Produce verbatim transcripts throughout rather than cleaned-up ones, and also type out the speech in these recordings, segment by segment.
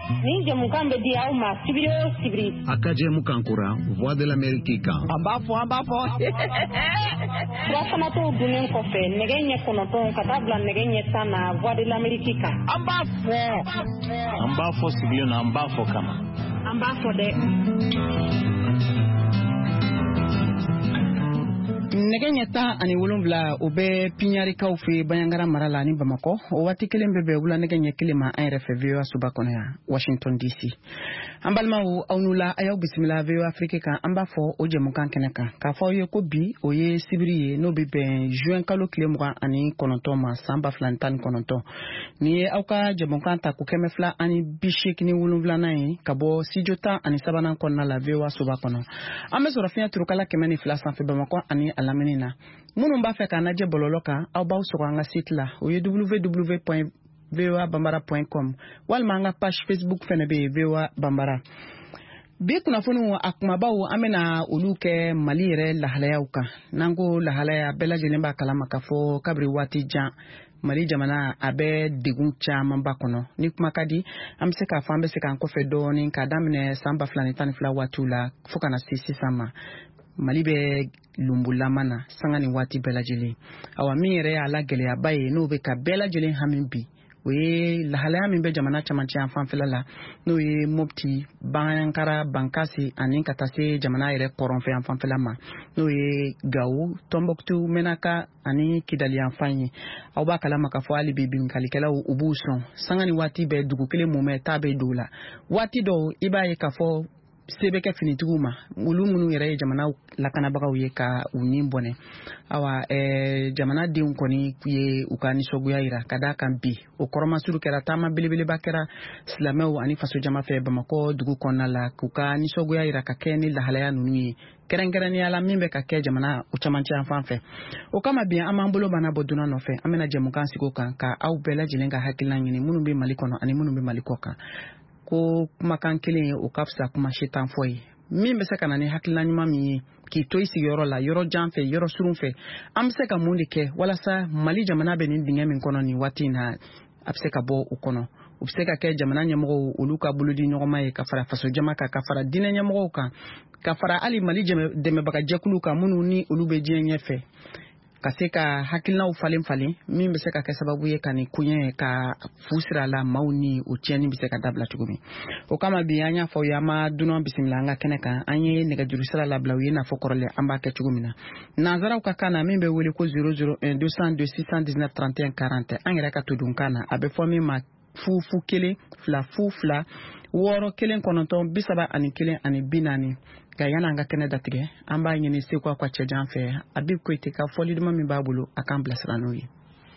Ni jamukan be di aw ma sibiri o sibiri. Akaje mukankura Voix de l'Amérique kan. Amba fo amba fo. Furafana to dunen kofe nege ɲɛ kɔnɔntɔn ka taa bila nege ɲɛ tan na Voix de l'Amérique kan. Amba fo. Amba fo sibiri na amba fo kama. Amba fo dɛ. Nege ɲɛta ani wolonwula o bɛ piɲarikaw fɛ Bayangara mara la ni Bamakɔ o waati kelen bɛ bɛn wula nege ɲɛ kelen ma an yɛrɛ fɛ V O A soba kɔnɔ yan Washington D C. An balimaw aw n'u la a y'aw bisimila V O A Afrique kan an b'a fɔ o jɛmukan kɛnɛ kan k'a fɔ aw ye ko bi o ye sibiri ye n'o bɛ bɛn juin kalo tile mugan ani kɔnɔntɔn ma san ba fila ni tan ni kɔnɔntɔn. Nin ye aw ka jɛmukan ta ko kɛmɛ fila ani bi seegin wolonwulanan ye ka bɔ studio tan ani sabanan kɔnɔna la V O A soba kɔnɔ. An bɛ sɔrɔ fiɲɛ turukala kɛmɛ ni fila sanfɛ Bamakɔ ani a lamini na. Minnu b'a fɛ k'an lajɛ bɔlɔlɔ kan aw b'aw sɔrɔ an ka site la o ye w w w point v o a bambara point com walima an ka page Facebook fɛnɛ bɛ yen V O A Bambara. Bi kunnafoniw a kumabaw an bɛna olu kɛ Mali yɛrɛ lahalayaw kan n'an ko lahalaya bɛɛ lajɛlen b'a kalama k'a fɔ kabiri waati jan Mali jamana a bɛ degun caman ba kɔnɔ ni kuma ka di an bɛ se k'a fɔ an bɛ se k'an kɔfɛ dɔɔni k'a daminɛ san ba fila ni tan ni fila waatiw la fo kana se sisan ma. Mali bɛ lumbulama na sanga ni waati bɛɛ lajɛlen. Awa min yɛrɛ y'a la gɛlɛyaba ye n'o bɛ ka bɛɛ lajɛlen hami bi o ye lahalaya min bɛ jamana camancɛ yan fanfɛla la n'o ye Mopti, Bankara, Bankasi ani ka taa se jamana yɛrɛ kɔrɔnfɛ yan fanfɛla ma n'o ye Gawo, Tombouctou, Menaka ani Kidali yan fan ye. Aw b'a kalama k'a fɔ hali bi binkalikɛlaw u b'u sɔn sanga ni waati bɛɛ dugu kelen mumɛ taa bɛ don la. Waati dɔw i b'a ye k'a fɔ se bɛ kɛ finitigiw ma olu minnu yɛrɛ ye jamana lakanabagaw ye ka u ni bɔnɛ. Awa ɛɛ jamanadenw kɔni ye u ka nisɔngoya yira ka d'a kan bi o kɔrɔmasuru kɛra taama belebeleba kɛra silamɛw ani faso jama fɛ Bamakɔ dugu kɔnɔna la k'u ka nisɔngoya yira ka kɛ ni lahalaya ninnu ye kɛrɛnkɛrɛnnenya la min bɛ ka kɛ jamana o camancɛ yan fan fɛ. O kama bi an b'an bolo bana bɔ dunan nɔfɛ an bɛna jɛmukan sigi o kan ka aw bɛɛ lajɛlen ka hakilina ɲini minnu bɛ Mali kɔnɔ ani minnu bɛ Mali kɔ kan. Ko kumakan kelen ye o ka fisa kuma setan fɔ ye min bɛ se ka na ni hakilina ɲuman min ye k'i to i sigiyɔrɔ la yɔrɔ jan fɛ yɔrɔ surun fɛ an bɛ se ka mun de kɛ walasa Mali jamana bɛ nin dingɛ min kɔnɔ nin waati in na a bɛ se ka bɔ o kɔnɔ. U bɛ se ka kɛ jamana ɲɛmɔgɔw olu ka bolo di ɲɔgɔnma ye ka fara faso jama kan ka fara diinɛ ɲɛmɔgɔw kan ka fara hali Mali dɛmɛbaga jɛkulu kan minnu ni olu bɛ diɲɛ ɲɛfɛ ka se ka hakilinaw falen falen min bɛ se ka kɛ sababu ye ka nin kuɲɛ ka fu sira la maaw ni o tiɲɛni bɛ se ka dabila cogo min. O kama bi an y'a fɔ ye an ma dunan bisimila an ka kɛnɛ kan an ye nɛgɛjuru sira labila u ye n'a fɔ kɔrɔlen an b'a kɛ cogo min na. Nanzaraw ka kan na min bɛ wele ko zéro zéro un deux cent deux six cent dix-neuf trente et un quarante an yɛrɛ ka todunkan na a bɛ fɔ min ma fu fu kelen fila fu fila wɔɔrɔ kelen kɔnɔntɔn bi saba ani kelen ani bi naani. Ka yana an ka kɛnɛ datigɛ an b'a ɲini Seku a ka cɛ jan fɛ Habib Koyite ka fɔli duman min b'a bolo a k'an bilasira n'o ye.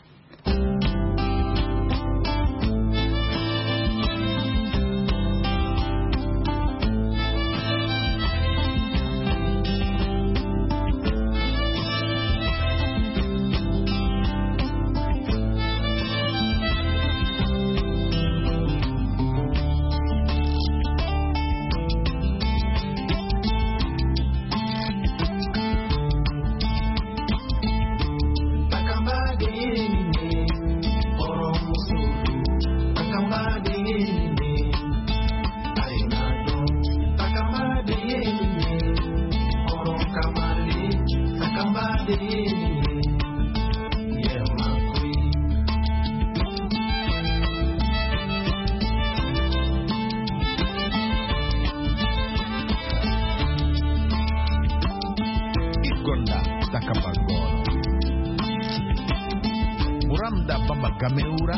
Gameura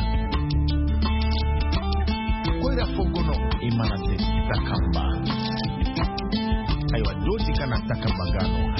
Koira Fogono Imanate Takamba Aywa Doti Kana Takambagano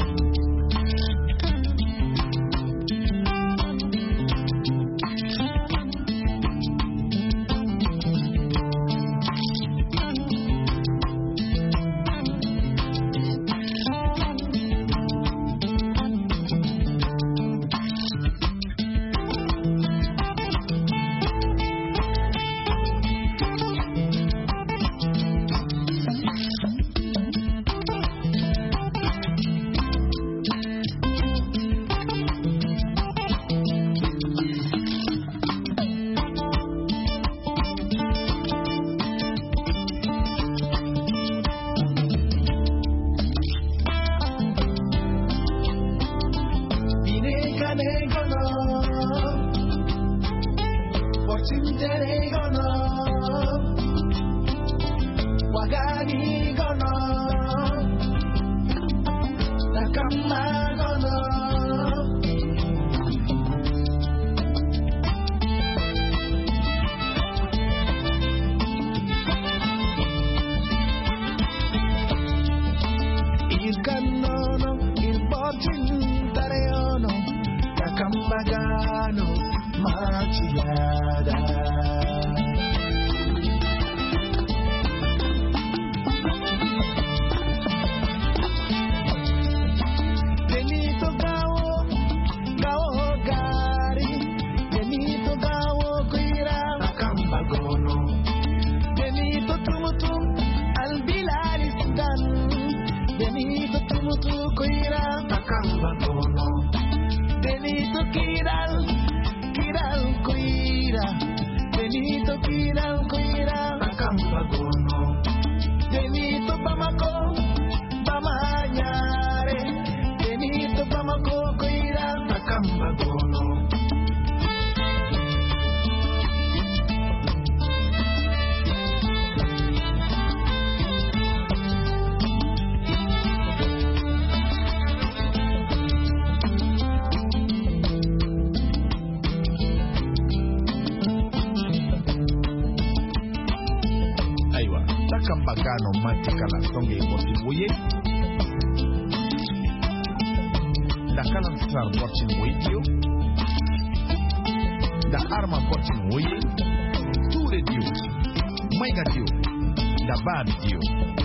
Kiral, Kiral Koira, Benito Kiral Koira, Akamba Gono, Benito Bamako, Bamanyare, Benito Bamako Koira, Akamba Gono. Bagano matika la songe motivoye da kalan sar portin radio da arma portin woye tu radio mai radio da ba radio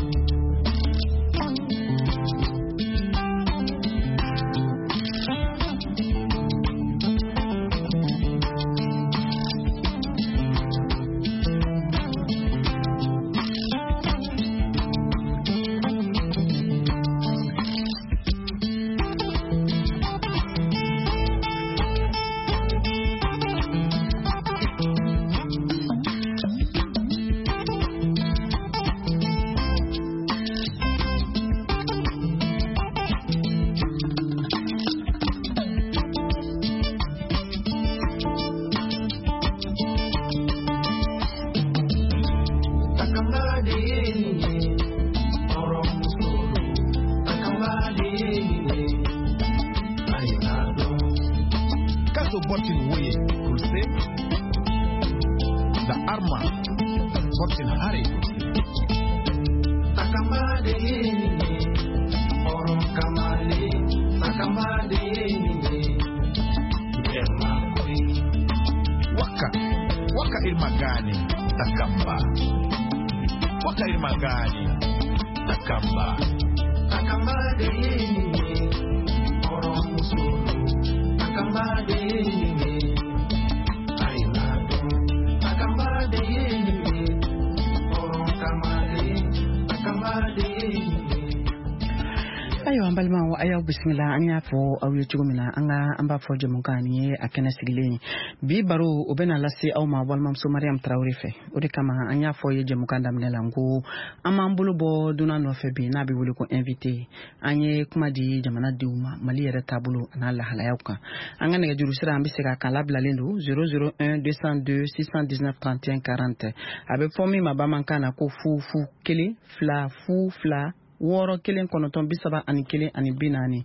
bismillah an ya fo aw ye cogo min na an ka an b'a fɔ jɛmukan nin ye a kɛnɛ sigilen bi baro o bɛna lase aw ma balimamuso Mariam Traoré fɛ o de kama an y'a fɔ ye jɛmukan daminɛ la ko an b'an bolo bɔ donna nɔfɛ bi n'a bɛ wele ko invité an ye kuma di jamanadenw ma Mali yɛrɛ taabolo a n'a lahalayaw kan an ka nɛgɛjuru sira an bɛ se ka kan labilalen don zéro zéro un deux cent deux six cent dix-neuf trente et un quarante a bɛ fɔ min ma bamanankan na ko fu fu kelen fila fu fila wɔɔrɔ kelen kɔnɔntɔn bi saba ani kelen ani bi naani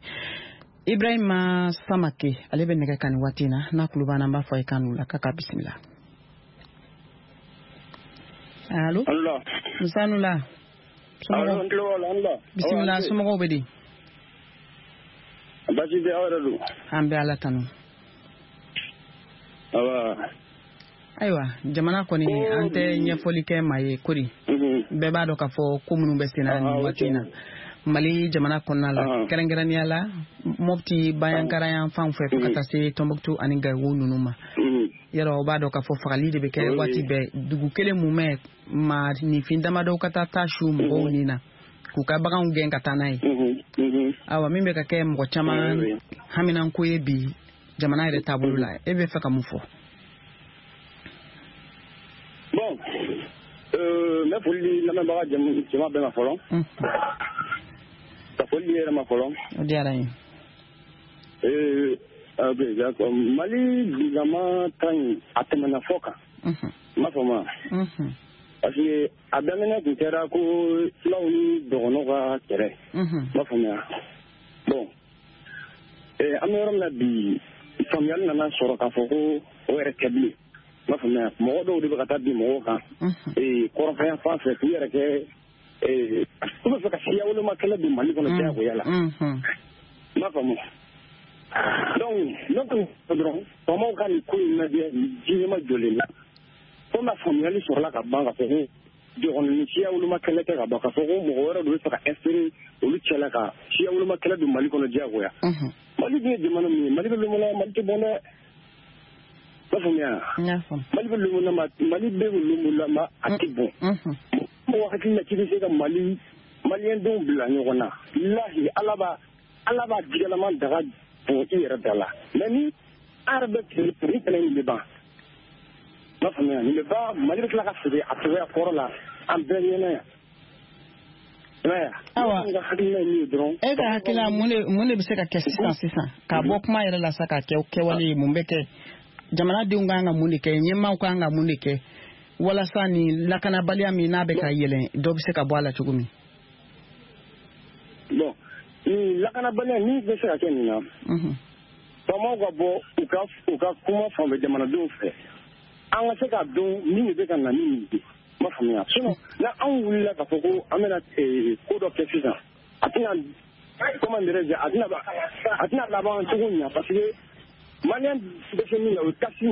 Ibrahima Samake ale bɛ nɛgɛ kan nin waati in na n'a kulo b'an na an b'a fɔ a ye kan n'u la k'a ka bisimila. Allo Musa Nula bisimila somɔgɔw bɛ di basi tɛ aw yɛrɛ don an bɛ Ala tanu ayiwa jamana kɔni an tɛ ɲɛfɔli kɛ maa ye kori bɛɛ b'a dɔn k'a fɔ ko minnu bɛ sen na nin waati in na Mali jamana kɔnɔna la kɛrɛnkɛrɛnnenya la Mopti Bayankara yan fan fɛ fo ka taa se Tombouctou ani Gawo ninnu ma yɔrɔ o b'a dɔn k'a fɔ fagali de bɛ kɛ waati bɛɛ dugu kelen mun mɛn ma nifin damadɔ ka taa taa su mɔgɔw nin na k'u ka baganw gɛn ka taa n'a ye awa min bɛ ka kɛ mɔgɔ caman haminanko ye bi jamana yɛrɛ taabolo la e bɛ fɛ ka mun fɔ? Bon, euh, mais pour lui, la même barre, je m'en vais ma folon. Ça faut lui, ma folon. Diaraï. Euh, ok, d'accord. Mali, évidemment, quand à Temana Foka, ma femme. Parce que à Damena, tu t'es là, que là où nous devons terre. Ma femme. Bon. Et à mes la bi, il faut bien nana sur la Foko, ou est câblé. Ma femme, mɔgɔ dɔw de bɛ ka taa bi mɔgɔw kan ee kɔrɔfɔya fan fɛ k'u yɛrɛ kɛ ee u bɛ fɛ ka siya woloma kɛlɛ don Mali kɔnɔ diyagoya la ma faamu donc ne kɔni fɔ dɔrɔn faamaw ka nin ko in lajɛ diɲɛma jɔlen na fo na faamuyali sɔrɔla ka ban ka fɔ ko jɔkɔni ni siya woloma kɛlɛ tɛ ka ban ka fɔ ko mɔgɔ wɛrɛ de bɛ fɛ ka insérer olu cɛla ka siya woloma kɛlɛ don Mali kɔnɔ diyagoya Mali dun ye jamana min ye Mali bɛ lumana Mali tɛ bɔn dɛ. Mali bɛ lumuna ma Mali bɛ lumuna ma a tɛ bɔn mɔgɔ hakili la k'i bɛ se ka Mali maliyɛndenw bila ɲɔgɔn na lahi Ala b'a Ala b'a jigɛlama daga bɔn i yɛrɛ da la mais ni arabe kiri kelen ni ba ma faamuya ni ba mali bɛ tila ka sigi a togoya kɔrɔ la an bɛɛ ɲɛna yan awa e ka hakila mun de bɛ se ka kɛ sisan sisan ka bɔ kuma yɛrɛ la sa ka kɛ kɛwale mun bɛ kɛ jamanadenw kan ka mun de kɛ ɲɛmaaw kan ka mun de kɛ walasa ni lakanabaliya min n'a bɛ ka yɛlɛn dɔ bɛ se ka bɔ a la cogo min. bon ni lakanabaliya ni bɛ se ka kɛ nin na faamaw ka bɔ u ka u ka kuma fan bɛ jamanadenw fɛ an ka se ka dɔn min de bɛ ka na ni nin ye ma faamuya sinon na an wulila ka fɔ ko an bɛna ko dɔ kɛ sisan a tɛna comment dirais-je a tɛna a tɛna laban cogo ɲɛ parce que maliyɛn bɛ se min na o ye kasi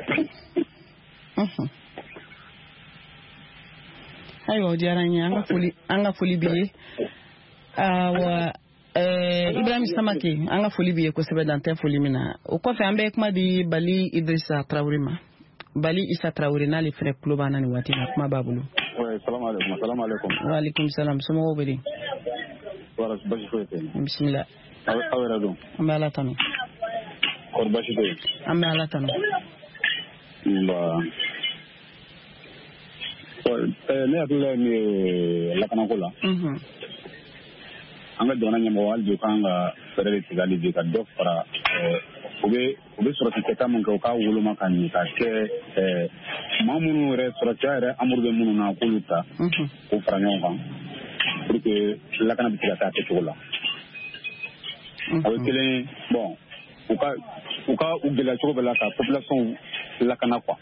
ayiwa o diyara n ye an ka foli an ka foli b'i ye awa Ibrahim Samake an ka foli b'i ye kosɛbɛ dan tɛ foli min na o kɔfɛ an bɛ kuma di Bali Idrissa Traoré ma Bali Issa Traoré n'ale fɛnɛ tulo b'an na nin waati la kuma b'a bolo. oui salamu alaikum salamu alaikum. wa alaikum salam somɔgɔw bɛ di. wala basi foyi tɛ. bisimila. aw yɛrɛ don. an bɛ ala tanu. kɔri basi tɛ. an bɛ ala tanu. nba ne hakili la min ye lakanako la. an ka jamana ɲɛmɔgɔ hali bi kan ka fɛɛrɛ de tigɛ hali bi ka dɔ fara u bɛ u bɛ sɔrɔsi kɛta min kɛ u k'a woloma ka ɲɛ ka kɛ maa minnu yɛrɛ sɔrɔsiya yɛrɛ amadu bɛ minnu na k'olu ta k'u fara ɲɔgɔn kan pour que lakana bɛ se ka taa kɛcogo la. o ye kelen bon u ka u ka u gɛlɛya cogo bɛɛ la ka population lakana quoi.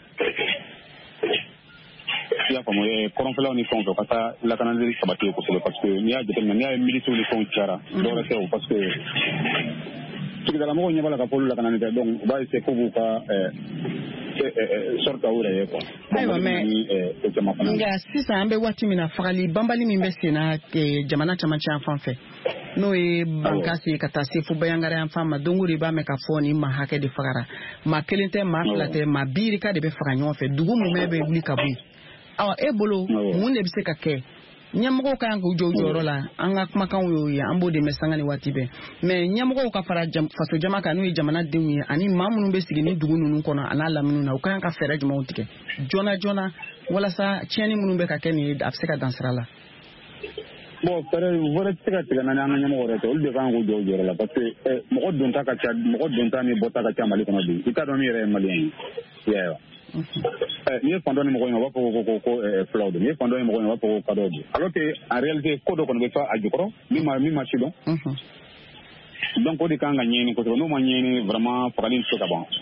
i y'a faamu kɔrɔnfɛlaw ni fɛnw fɛ u ka taa lakanali sabati kosɛbɛ parce que n'i y'a jateminɛ n'i y'a ye milisiw ni fɛnw cayara dɔwɛrɛ tɛ o parce que sigidalamɔgɔw ɲɛ b'a la ka fɔ lakanani tɛ donc u b'a essayer k'u b'u ka sorte u yɛrɛ ye quoi. ayiwa mais nka sisan an bɛ waati min na fagali banbali min bɛ sen na jamana camancɛ yan fan fɛ n'o ye bankasi ye ka taa se fo bayangara yan fan ma don o don i b'a mɛn ka fɔ ni maa hakɛ de fagara maa kelen tɛ maa fila tɛ maa biirika de bɛ faga ɲɔgɔn fɛ dugu mun bɛɛ bɛ wuli ka bɔ yen. awa e bolo mun de bɛ se ka kɛ ɲɛmɔgɔw kan k'u jɔ u jɔyɔrɔ la an ka kumakanw y'o ye an b'o de mɛn sanga ni waati bɛɛ mais ɲɛmɔgɔw ka fara faso jama kan n'o ye jamanadenw ye ani maa minnu bɛ sigi ni dugu ninnu kɔnɔ a n'a lamini na u kan ka fɛɛrɛ jumɛnw tigɛ joona joona walasa tiɲɛni minnu bɛ ka kɛ nin ye a bɛ se ka dan sira la. bon fɛɛrɛ wɛrɛ tɛ se ka tigɛ n'an an ka ɲɛmɔgɔ yɛrɛ tɛ olu de kan k'u jɔ u jɔyɔrɔ la parce que mɔgɔ donta ka ca mɔgɔ donta ni bɔta ka ca mali kɔnɔ bi i t'a dɔn min yɛrɛ ye maliyɛn ye i y'a ye wa. n'i ye fandɔ ni mɔgɔ in o b'a fɔ ko ko ko filaw don n'i ye fandɔ ni mɔgɔ in o b'a fɔ ko kadɔw don alors que en réalité ko dɔ kɔni bɛ fɔ a jukɔrɔ min ma min ma si dɔn donc o de kan ka ɲɛɲini kosɛbɛ n'o ma ɲɛɲini vraiment fagali tɛ se ka ban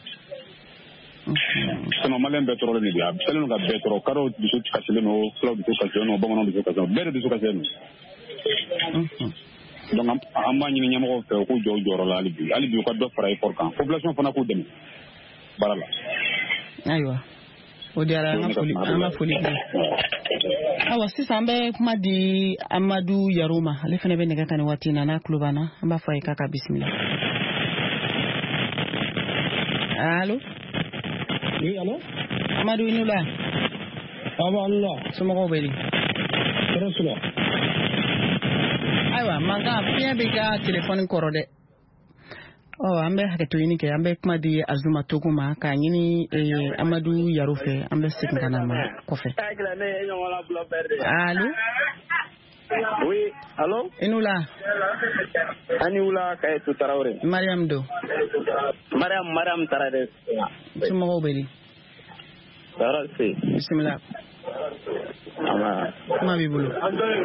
sinon maliyɛn bɛɛ tɔɔrɔlen de bi a sɛlen don ka bɛɛ tɔɔrɔ kadɔw dusu kasilen don filaw dusu kasilen don bamananw dusu kasilen don bɛɛ de dusu kasilen don donc an b'a ɲini ɲɛmɔgɔw fɛ u k'u jɔ u jɔyɔrɔ la hali bi hali bi u ka dɔ fara effort kan population fana k'u dɛmɛ baara la. ayiwa o diyara an ka foli an ka foli kɛ awa sisan an bɛ kuma di Amadu Yaro ma ale fana bɛ nɛgɛ kan nin waati in na n'a tulo b'an na an b'a fɔ a ye k'a ka bisimila. allo. oui allo. Amadu i n'u la. awa allo la. somɔgɔw bɛ di. tɔɔrɔ si la. ayiwa mankan fiɲɛ b'i ka telefɔni kɔrɔ dɛ. ɔ an bɛ hakɛto ɲini kɛ an bɛ kuma di Azuma Togo ma k'a ɲini Amadu Yaro fɛ an bɛ segin ka na ma kɔfɛ. allo. oui allo. i n'u la. ani wula Kayetu Tarawele. Mariam do. Mariam Mariam Tarawele. somɔgɔw bɛ di. tɔɔrɔ si. bisimila. ama. kuma b'i bolo.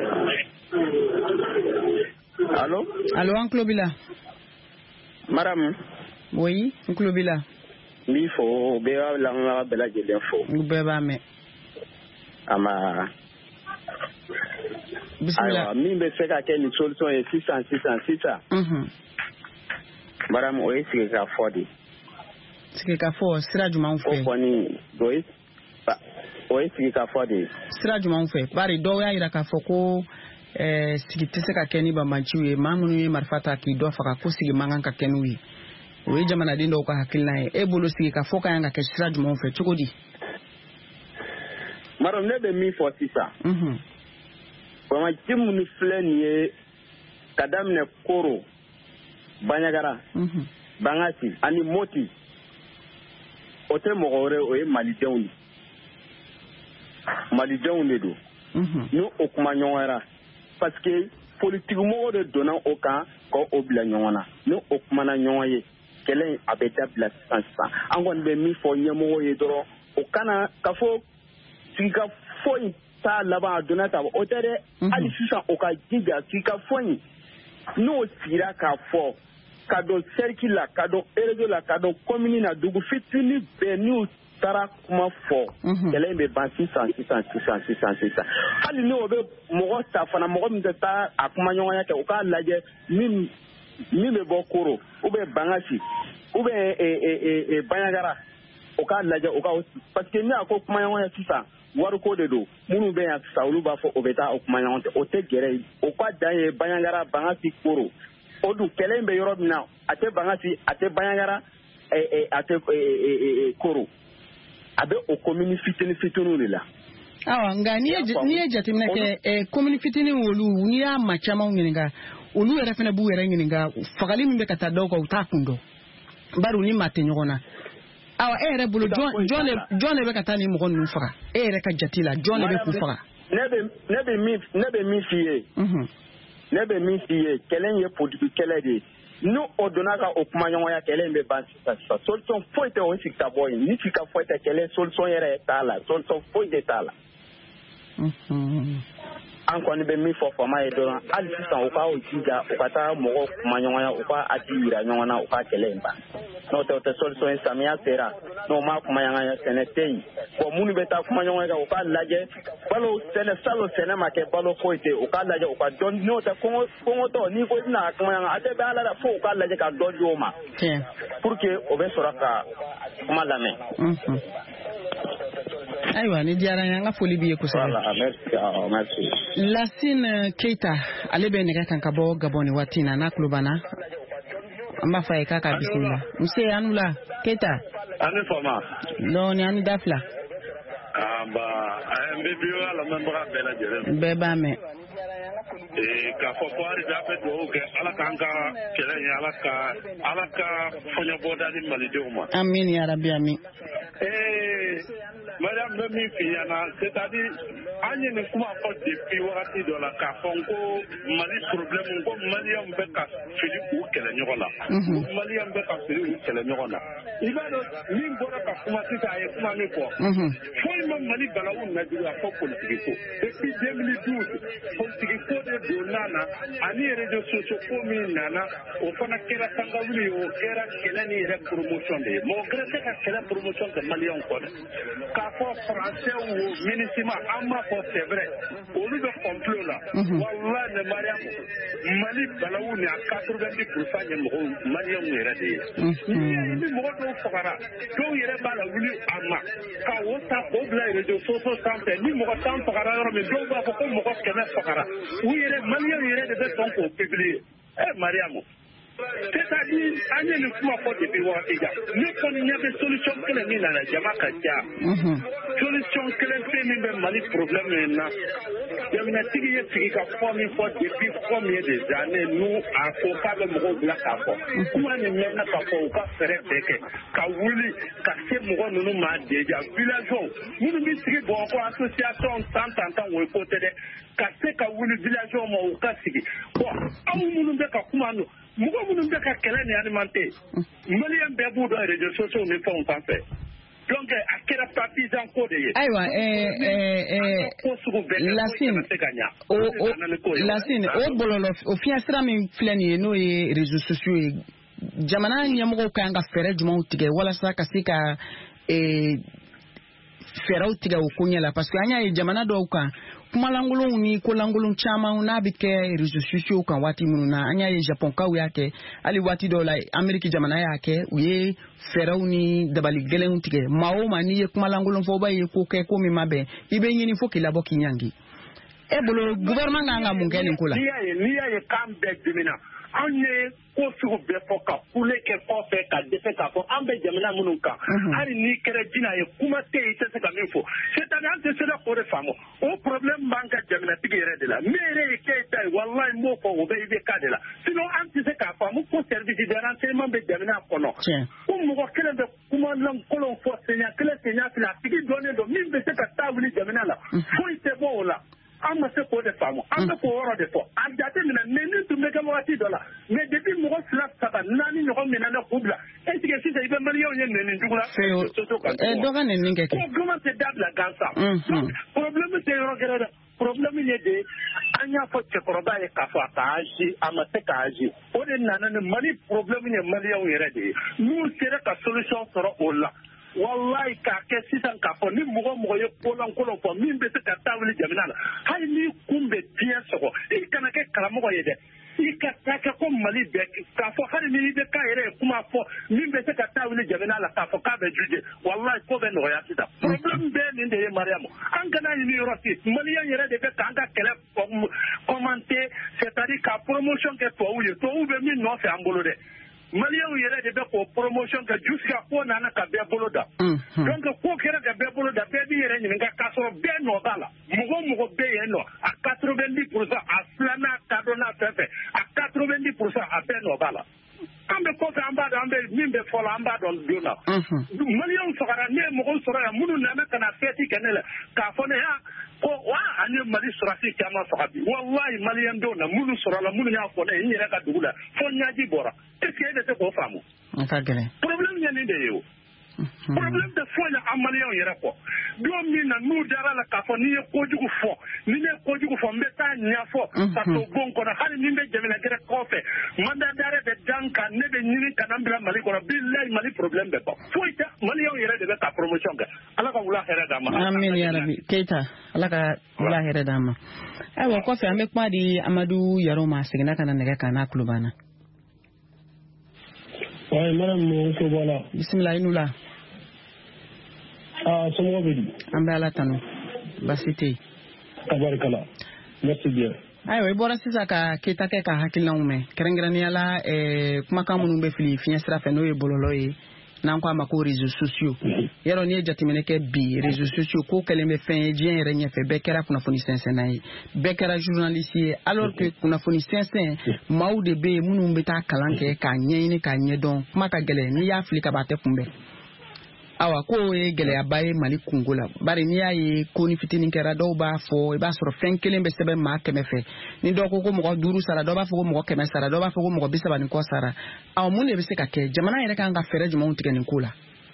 allo. allo an tulo b'i la. Madame. Oui, n tulo b'i la. n b'i fo bɛɛ b'a la n ka bɛɛ lajɛlen fo. n bɛɛ b'a mɛn. ama. bisimila. ayiwa min bɛ se ka kɛ ni solution ye sisan sisan sisan. unhun. madame o ye sigi ka fɔ de. sigi ka fɔ sira jumɛnw fɛ. o kɔni o ye o ye sigi ka fɔ de. sira jumɛnw fɛ bari dɔw y'a jira k'a fɔ ko. sigi tɛ se ka kɛ ni banbanciw ye maa minnu ye marifa ta k'i dɔ faga ko sigi man kan ka kɛ n'u ye o ye jamanaden dɔw ka hakilina ye e bolo sigi ka fɔ ka kan ka kɛ sira jumɛnw fɛ cogo di. madame ne bɛ min fɔ sisan. banbanci minnu filɛ nin ye ka daminɛ Koro Banɲagara Bangasi ani Moti o tɛ mɔgɔ wɛrɛ o ye malidenw de malidenw de don ni o kuma ɲɔgɔnyara parce que politikimɔgɔw de donna o kan ka o bila ɲɔgɔn na ni o kumana ɲɔgɔn ye kɛlɛ in a bɛ dabila sisan sisan an kɔni bɛ min fɔ ɲɛmɔgɔw ye dɔrɔn o kana ka fɔ k'i ka foyi t'a laban a donna ta o tɛ dɛ hali sisan o ka jija k'i ka foyi n'o sigira k'a fɔ ka don cercle la ka don réseau la ka don commune na dugu fitinin bɛɛ n'u taara kuma fɔ kɛlɛ in bɛ ban sisan sisan sisan sisan sisan hali n'o bɛ mɔgɔ ta fana mɔgɔ min tɛ taa a kuma ɲɔgɔnya kɛ o k'a lajɛ min min bɛ bɔ Koro ou bien Bangasi ou bien Banyangarara o k'a lajɛ o ka parce que ni a ko kuma ɲɔgɔnya sisan wariko de don minnu bɛ yan sisan olu b'a fɔ o bɛ taa o kuma ɲɔgɔn o tɛ gɛrɛ o ka dan ye Banyangarara Bangasi Koro o dun kɛlɛ in bɛ yɔrɔ min na a tɛ Bangasi a tɛ Banyangarara a tɛ Koro a bɛ o commune fitinin fitininw de la. Awa nga ni ye jateminɛ kɛ commune fitinin olu ni y'a ma caman ɲininka olu yɛrɛ fana b'u yɛrɛ ɲininka fagali min bɛ ka taa dɔw kan u t'a kun dɔn bari u ni maa tɛ ɲɔgɔn na. Awa e yɛrɛ bolo jɔn de bɛ ka taa ni mɔgɔ ninnu faga e yɛrɛ ka jate la jɔn de bɛ k'u faga. Ne bɛ min f'i ye ne bɛ min f'i ye kɛlɛ in ye politique kɛlɛ de ye n'o o donna ka o kuma ɲɔgɔnya kɛlɛ in bɛ ban sisan sisan solution foyi tɛ o sigita bɔ yen ni sigika foyi tɛ kɛlɛ solution yɛrɛ t'a la solution foyi de t'a la. An kɔni bɛ min fɔ fama ye dɔrɔn hali sisan u k'aw jija u ka taa mɔgɔw kuma ɲɔgɔnya u ka a ti yira ɲɔgɔn na u ka kɛlɛ in ban n'o tɛ o tɛ solution ye samiya sera n'o ma kuma ɲɔgɔnya sɛnɛ tɛ yen bon minnu bɛ taa kuma ɲɔgɔnya kan u k'a lajɛ balo sɛnɛ salon sɛnɛ ma kɛ balo foyi tɛ u k'a lajɛ u ka dɔn n'o tɛ kɔngɔtɔ n'i ko i bɛna kuma ɲɔgɔn a tɛ bɛn ala la fo u k'a lajɛ ka dɔ di o ma pour que o bɛ sɔrɔ ka kuma lamɛn. Ayiwa ni diyara n ye an ka foli b'i ye kosɛbɛ. Lasine Keita ale bɛ nɛgɛ kan ka bɔ Gabon ni waati in na n'a tulo banna an b'a fɔ a ye k'a ka bisimila nse an n'u la Keita. A ni fama. Dɔɔni an ni da fila. Ba n bɛ bi ala lamɛnbaga bɛɛ lajɛlen. Bɛɛ b'a mɛn. K'a fɔ ko hali a bɛ dugawu kɛ ala k'an ka kɛlɛ in ala ka ala ka fɔɲɔbɔda di malidenw ma. Amin ya rabi amin. Mariam bɛ min f'i ɲɛna c'est-à-dire an ye nin kuma fɔ depuis wagati dɔ la k'a fɔ ko Mali problème ko maliyɛnw bɛ ka fili k'u kɛlɛ ɲɔgɔn la ko maliyɛnw bɛ ka fili k'u kɛlɛ ɲɔgɔn la i b'a dɔn min bɔra ka kuma sisan a ye kuma min fɔ foyi ma Mali balawu najuru a fɔ politique ko depuis deux mille douze politique ko de donna na ani réseaux sociaux ko min nana o fana kɛra sangawuli o kɛra kɛlɛ ni yɛrɛ promotion de ye mɔgɔ gɛrɛ tɛ ka kɛlɛ promotion kɛ maliyɛnw kɔ dɛ k'a fɔ français wo minisima an b'a fɔ c'est vrai olu bɛ complot la wallahi ne Mariam Mali balawu ni a quatre-vingt-dix pour cent ye mɔgɔw maliyɛnw yɛrɛ de ye ni mɔgɔ dɔw fagara dɔw yɛrɛ b'a la wuli a ma ka o ta k'o bila réseaux sociaux sanfɛ ni mɔgɔ tan fagara yɔrɔ min dɔw b'a fɔ ko mɔgɔ kɛmɛ fagara u yɛrɛ maliyɛnw yɛrɛ de bɛ sɔn k'o publier eh Mariam c'est-à-dire an ye nin kuma fɔ depuis wagati jan ne kɔni ɲɛ bɛ solution kelen min nana jama ka ca solution kelen pe min bɛ Mali problème in na jamanatigi ye sigi ka fɔ min fɔ depuis combien de années nous a fɔ k'a bɛ mɔgɔw bila k'a fɔ kuma nin mɛnna ka fɔ u ka fɛɛrɛ bɛɛ kɛ ka wuli ka se mɔgɔ ninnu ma déjà villageois minnu bɛ sigi Bamakɔ association tan tan tan o ye ko tɛ dɛ ka se ka wuli villageois ma u ka sigi bon aw minnu bɛ ka kuma nɔ mɔgɔ minnu bɛ ka kɛlɛ ni alimenté maliyɛn bɛɛ b'u dɔn réseaux sociaux ni fɛnw sanfɛ donc a kɛra partisan ko de ye. Ayiwa Lasine Lasine o bɔlɔlɔ o fiɲɛ sira min filɛ nin ye n'o ye réseaux sociaux ye jamana ɲɛmɔgɔw kan ka fɛɛrɛ jumɛnw tigɛ walasa ka se ka fɛɛrɛw tigɛ o ko ɲɛ la parce que an y'a ye jamana dɔw kan kumalankolonw ni kolankolon caman n'a bɛ kɛ réseaux sociaux kan waati minnu na an y'a ye Japonkaw y'a kɛ hali waati dɔw la Amérique jamana y'a kɛ u ye fɛɛrɛw ni dabali gɛlɛnw tigɛ maa o maa n'i ye kumalankolon fɔ o b'a ye ko kɛ ko min ma bɛn i bɛ ɲini fo k'i labɔ k'i ɲangi e bolo gouvernement kan ka mun kɛ nin ko la. n'i y'a ye n'i y'a ye k'an bɛɛ dimina anw ye ko sugu bɛɛ fɔ ka kule kɛ kɔfɛ ka dɛsɛ k'a fɔ an bɛ jamana minnu kan hali n'i kɛra jinɛ ye kuma tɛ yen i tɛ se ka min fɔ c'est-à-dire an tɛ se k'o de faamu o problème b'an ka jamanatigi yɛrɛ de la ne yɛrɛ ye Keita ye wallahi n b'o fɔ o bɛ I B K de la sinon an tɛ se k'a faamu ko service de renseignement bɛ jamana kɔnɔ ko mɔgɔ kelen bɛ kumalankolon fɔ que nya fila tigi donné do min be se ka tabuli jamana la fo ite bo la an ma se ko de famo an be ko woro de fo an jate mina neni tumbe ka wati dola mais depuis mo ko fla saba nani no mina na kubla est ce que si ibe mali yo nyen neni dugula e doga neni ngeke ko comment c'est dabla gansa problème c'est yoro gere problème ni de anya fo che koroba e ka fa ta aji amate ka aji o de nana ne mali problème ni mali yo yere de nous sera ka solution soro ola wallahi ka ke sisan ka fo ni mugo mugo ye polan kolo fo min be se ka tawli jamina la hay ni kumbe bien soko e kana ke kala mugo ye de i ka ta ka ko mali be ka fo hari ni be ka yere kuma fo min be se ka tawli jamina la ka fo ka be jude wallahi ko be no ya sita problem be ni de mariamo an kana ni yoroti mali ya yere de be ka anga kele commenter c'est-à-dire ka promotion ke to uye to ube min no fe ambolo de Malien yere de be ko promotion ka jusqu'à ko nana ka be bolo da donc ko kera ka be bolo da be bi yere ni nga kasoro be no dala mugo mugo be yeno a quatre-vingt-dix pour cent a flana kadona fefe a quatre-vingt-dix pour cent a be no dala ambe ko ka amba da ambe mimbe fola amba don dona Malien sogara ne mugo sora munu nana kana feti kenela ka fone ha ko wa ani mali surasi kama sahabi wallahi Malien dona munu sora la munu nya fone ni yere ka dugula fo nyaji bora est-ce qu'il y a des problèmes? Problème n'y de yo. Problème de foi la amalien yera ko. Do mi na nu dara la ka fo ni ko jugu fo. Ni ne ko jugu fo mbeta nya fo. Sa to bon ko na hali ni be jemina gere ko fe. Manda dare be danka ne be nyini kanambla mali ko billahi mali problème be ko. Fo ita malien yera de ta promotion ga. Ala ka wula hera dama. Amin ya rabbi. Keita ala ka wula hera dama. Ai wa ko fe ame kwa di Amadu Yaroma sigina kana nega kana klubana. Oui, madame Kobola. Bismillah, inula. Ah, c'est moi, Bédi. Ambala Tano. Basité. Tabarikala. Merci bien. Ayo, bora sisa ka kita ke ka hakilna ume. Kerengrani ala eh kuma kamu be fili finya sira fe no e bololo e nan kwa mako réseaux sociaux. Yero ni jatimene ke bi réseaux sociaux ko keleme fin dien renye fe bekera kuna foni sensenai. Bekera journaliste alors que kuna foni sensen maude be munu mbeta kalanke ka nyeni ka nyedon kuma ka gele ni ya Afrika bate kumbe. Awa ko e gele abaye mali kungola bari ni ayi ko ni fitini kera do ba fo e ba soro fen kelen be sebe ma keme fe ni do ko ko mo duru sara do ba fo ko mo keme sara do ba fo ko mo bisaba ni ko sara aw mun le be se ka ke jamana yere kan ga fere juma unti ken kula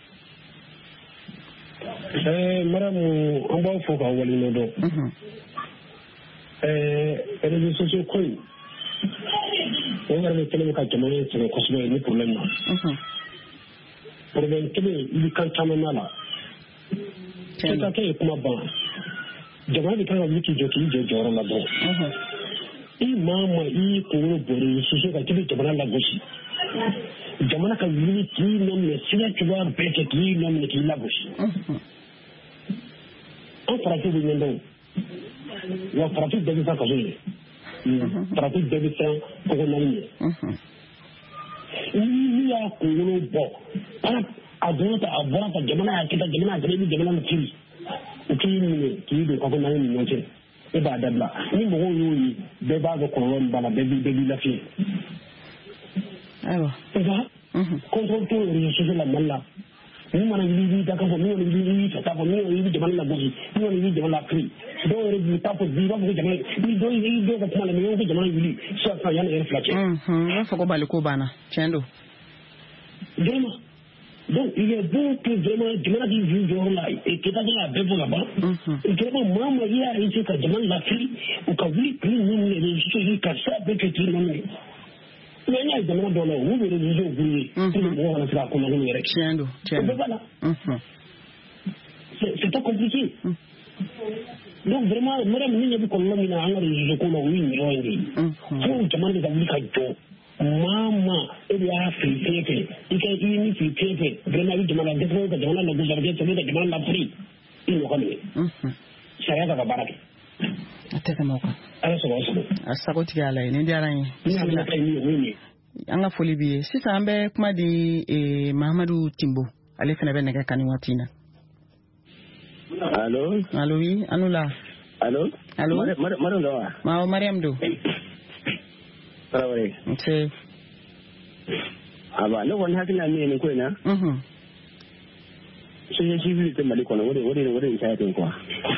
eh madame on ba fo ka wali no do mhm eh réseaux sociaux ko on va le télé ka jamana c'est ko so ni problème mhm problème kebe il kan chamana la c'est ça que kuma ba jamana bi kan ga miki joki je joro la do i mama i ko bore su so ka kebe jamana la goshi jamana ka yini ki non ne sila tu va pete ki non ne ki la goshi on pratique de ndo wa pratique de ça ka joli pratique de ça ko na ni ni ya kungolo bo ana adota abora ta jamana ya kita jamana ta ni jamana mutiri ukini ki do ko na ni moche e ba dabla ni mo yoyi be ba go ko ron bala be be la fi ayo eza contrôle tout les choses la malla ni mana ni ni ta ko ni ni ni ta ko ni ni jamana la bogi ni ni jamana la pri do re ni ta ko di ba ko jamana ni do ni do ko tala ni ko jamana yuli so fa yana en flache mhm fa ko bali ko bana chendo vraiment donc il est bon que vraiment jamana di vu jour là et que ta la be bo là-bas et vraiment mama ya ici ka jamana la pri ou ka vuli pri ni ni choses ka ça be que tu non mais il y a des gens dans le où les réseaux oubliés on va faire comme on le tiendo tiendo voilà c'est c'est pas compliqué donc vraiment madame ni ne ko lo mina an réseaux ko lo wi ni ro ngi faut jamana da wuli ka jo mama e ya fi tete ike yi ni fi tete vraiment yi jamana de ko jamana la go jarge to de jamana la pri il ko ni saya ka baraka ataka moko ala so so asago tigala ni diara ni bismillah anga foli biye sisa ambe kuma di e Mahamadou Timbo ale fena be nega kani watina allo allo oui anula allo allo madame Dawa ma Mariam do Traoré c'est aba no won hakina mi ne ko ina mhm société civile te mali kono wode wode wode isa te quoi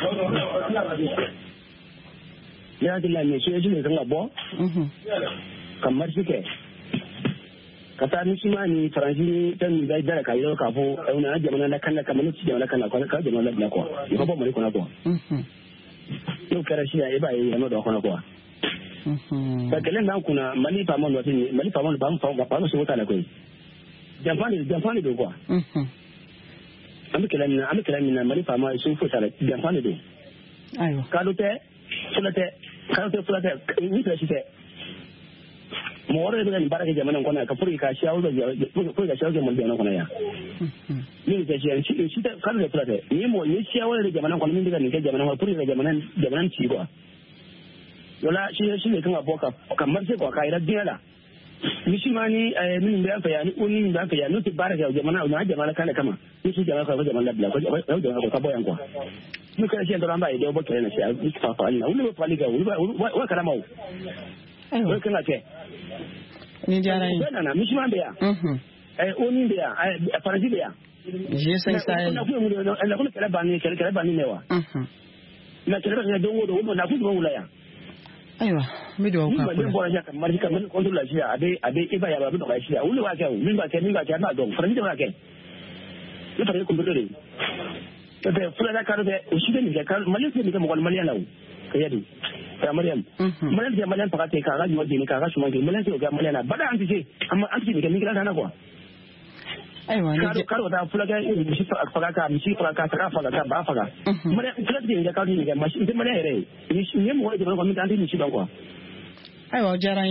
ya de la ne société civile nga bo mhm kam marché ke kata ni simani faransi tan ni dai dara kai ka fo una jamana na kanna kamar ci jamana kanna ko ka jamana na ko ko bo mari kono ko mhm yo kara shi ya ba yi no do kono ko mhm ba kelen na kuna mali pa mo no tin mali pa mo ba mo fa pa no so ta na ko jamfani jamfani do ko mhm ami kelen ami kelen na mali pa mo so fo ta jamfani do ayo ka do te fulate ka do te fulate ni ta shi te mo wore be ni baraka jamana ko na ka furi ka shawo da furi ka shawo da mun da ko na ya ni ta shi shi shi ta ka do fulate ni mo ni shawo da jamana ko ni diga ni ka jamana ko furi ka jamana jamana ci ko wala shi shi ne kan aboka kamar sai ko kai da dela ni shi ma ni min da fa ya ni uni da fa ya ni baraka jamana na jamana kana kama ni shi jamana ko jamana da ko jamana ko ka boyan ko ni ka shi da ran ba ido ba kare na shi ni fa fa ni wani ba fali ga wani wa kana mawo ai kana ke ni jara yi na mi shi ma da ya mhm eh uni da ya eh faransi da ya je sai sai na ku mu na ku kare ba ni kare kare ba ni ne wa mhm na kare ba ni do wo do na ku ba wula ya aiwa mi do ka ko bo ya kamar shi kamar ko dole shi a dai a dai iba ya ba do ka shi a wuli ba ke min ba ke min ba ke ba do faransi da ke ni fare ko dole to da fula da ka da shi da ni ka malin sai ni ka mo maliyan lawo ka yadi ya maryam maryam da maryam fa ka ka ga ni wadi ni ka ga shi mangi maryam sai ga maryam ba da an ce amma an ce ni ka mi kira na ko aiwa ni karo da fula ga ni shi fa ka mi shi fa ka ta fa ka ba fa ka maryam kira da ni ka ni ga ma shi maryam re ni shi ne mo wadi ba ko mi tan ni shi ba ko aiwa jaran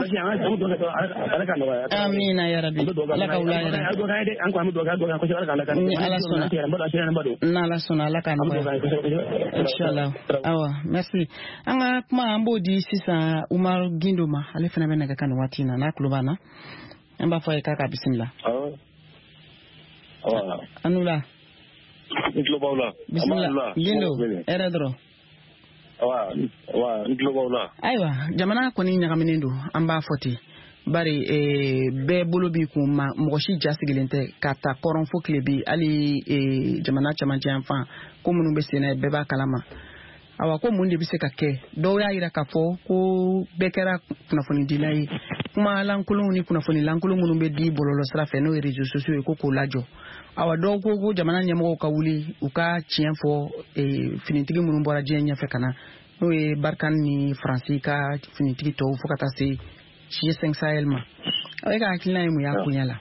amina ya rabbi laka wala ya rabbi ala sona na ala sona laka no inshallah awa merci anga kuma ambo di sisa Umar Gindoma ale fana bena kan watina na klubana amba fa ka ka bismillah awa anula Global bismillah Gindo eradro wa wa global aiwa jamana ko ni nyagaminindo amba foti bari e be bolo bi ko ma mo shi jasigilente kata koron fo klebi ali e jamana chamanche enfant ko munu be sene be ba kalama awa ko mun de bi se ka ke do ya ira ka fo ko bekera kuna foni dilai kuma lankulu ni kuna foni lankulu munu be di bololo sra fe no réseaux sociaux ko ko lajo awa do ko ko jamana nyamo ka wuli uka chienfo e finitigi munu bora jenya fe kana no e barkan ni francika finitigi to fo kata se chi cinq Sahel ma awe ka akila mu ya kunyala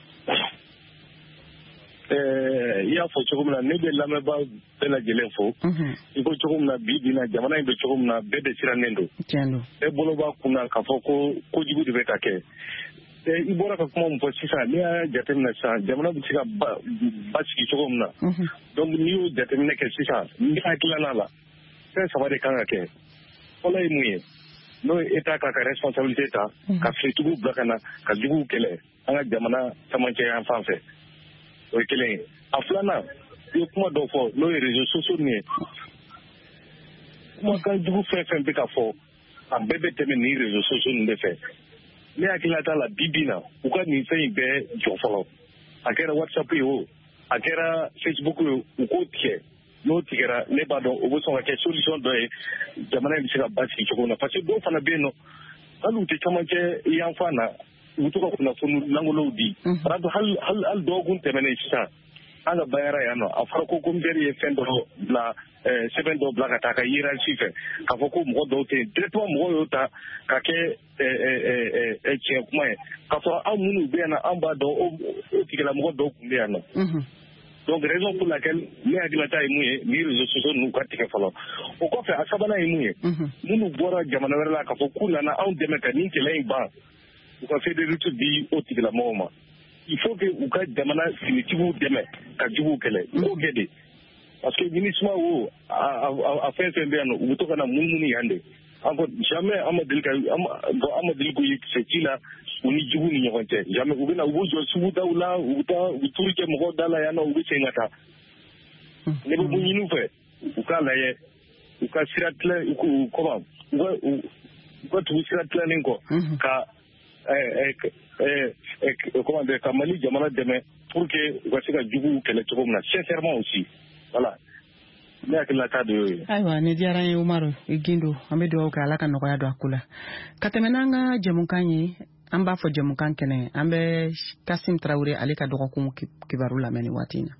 eh ya fo chogumna ne be lame ba bela jelen fo iko chogumna bi dina jamana be chogumna be de siranendo tiendo e bolo ba kuna ka fo ko ko jibu de beta ke e ibora ka kuma mpo sisa ne ya jatemna sa jamana bu sika ba ba ci chogumna donc niu jatemna ke sisa ni akila nala se sabade kanga ke ola imuye no eta ka ka responsabilité ta ka fetugu blakana ka jugu kele anga jamana tamanche en français o kele aflana yo kuma do fo no réseaux sociaux ni kuma ka jugu fe fe be ka fo a bebe teme ni réseaux sociaux ni fe ne akila ta la bibina u ka ni fe be jo folo akera WhatsApp yo akera Facebook yo u ko tie no tigera ne ba do o so ka solution do e jamana bi sika basi choko na parce que do fana be no alu te tamanche yan fana utuka kuna funu langolo di rado hal hal al do gun temene sisa anga bayara ya no afara ko kum deri e fendo la seven do blaga ta ka yira sife ka foko mo do te treto mo yo ta ka ke e e e che kuma ka fo amunu be na amba do o tigela mo do kum be no donc raison pour laquelle ne agilata imuye ni réseaux sociaux nous katika falo o ko fe asabana imuye munu bora jamana wala ka fo kula na on deme ka ninke lay ba o ko fe de lutte di o tigela moma il faut que u ka jamana finitibu deme ka jubu kele o gede parce que ministre wo a fait fait bien o to kana munmuni yande encore jamais amadil ka amadil ko yiki là uni jubu ni nyokonte jamais ubena ubujo subuta ula uta uturike mo dala yana ubisengata ne bu nyinu fe ukala ye ukasiratle uku koma uko uko tusiratla ningo ka eh eh eh koma de kamali jamana deme pour que u ka se ka juguw kɛlɛ cogo min na sincèrement aussi voilà ne hakilila k'a de y'o ye. Ayiwa ni diyara n ye Umaru Gindo an bɛ dugawu kɛ Ala ka nɔgɔya don a ko la ka tɛmɛ n'an ka jɛmukan ye an b'a fɔ jɛmukan kɛnɛ an bɛ Kasim Tarawele ale ka dɔgɔkun kibaru lamɛn ni waati in na.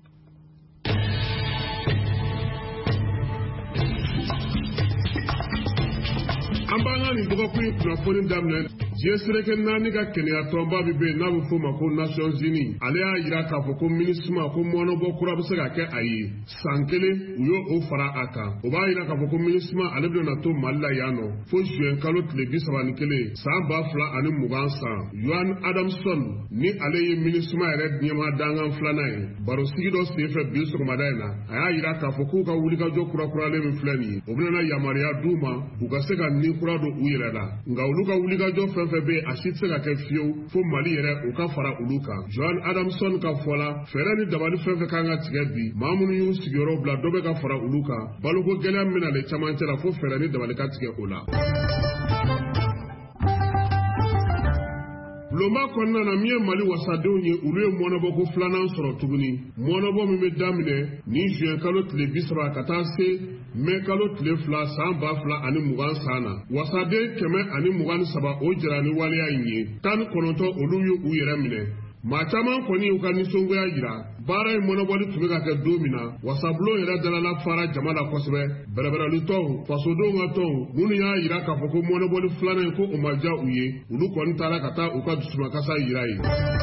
An b'an ka nin dɔgɔkun kunnafoni daminɛ diɲɛ sereke naani ka kɛnɛya tɔnba bi bɛ n'a bɛ f'o ma ko Nations Unies ale y'a jira k'a fɔ ko MINUSMA ko mɔnɔbɔ kura bɛ se ka kɛ a ye san kelen u y'o fara a kan o b'a jira k'a fɔ ko MINUSMA ale bɛna to Mali la yan nɔ fo juin kalo tile bi saba ni kelen san ba fila ani mugan san Yohan Adamson ni ale ye MINUSMA yɛrɛ ɲɛmaa dangan filanan ye baro sigi dɔ senfɛ bi sɔgɔmada in na a y'a jira k'a fɔ k'u ka wulikajɔ kurakuralen min filɛ nin ye o bɛna yamaruya d'u ma u ka se ka nin kura don u yɛrɛ la nka olu ka wulikajɔ fɛn fɛn bɛ a si tɛ se ka kɛ fiyewu fo Mali yɛrɛ u ka fara olu kan Yohan Adamson ka fɔ la fɛɛrɛ ni dabali fɛn fɛn kan ka tigɛ bi maa minnu y'u sigiyɔrɔ bila dɔ bɛ ka fara olu kan baloko gɛlɛya min na le camancɛ la fo fɛɛrɛ ni dabali ka tigɛ o la. Lomba kɔnɔna na min ye Mali wasadenw ye olu ye mɔnɔbɔko filanan sɔrɔ tuguni mɔnɔbɔ min bɛ daminɛ ni juin kalo tile bi saba ka taa se mai kalo tile fila san ba fila ani mugan san na wasaden kɛmɛ ani mugan ni saba o jara ni waleya in ye tan ni kɔnɔntɔn olu ye u yɛrɛ minɛ maa caman kɔni y'u ka nisɔngoya jira baara in mɔnɔbɔli tun bɛ ka kɛ don min na wasabulon yɛrɛ dalala fara jama la kosɛbɛ bɛrɛbɛrɛlitɔw fasodenw ka tɔnw minnu y'a jira k'a fɔ ko mɔnɔbɔli filanan ko o ma diya u ye olu kɔni taara ka taa u ka dusumakasa jira ye.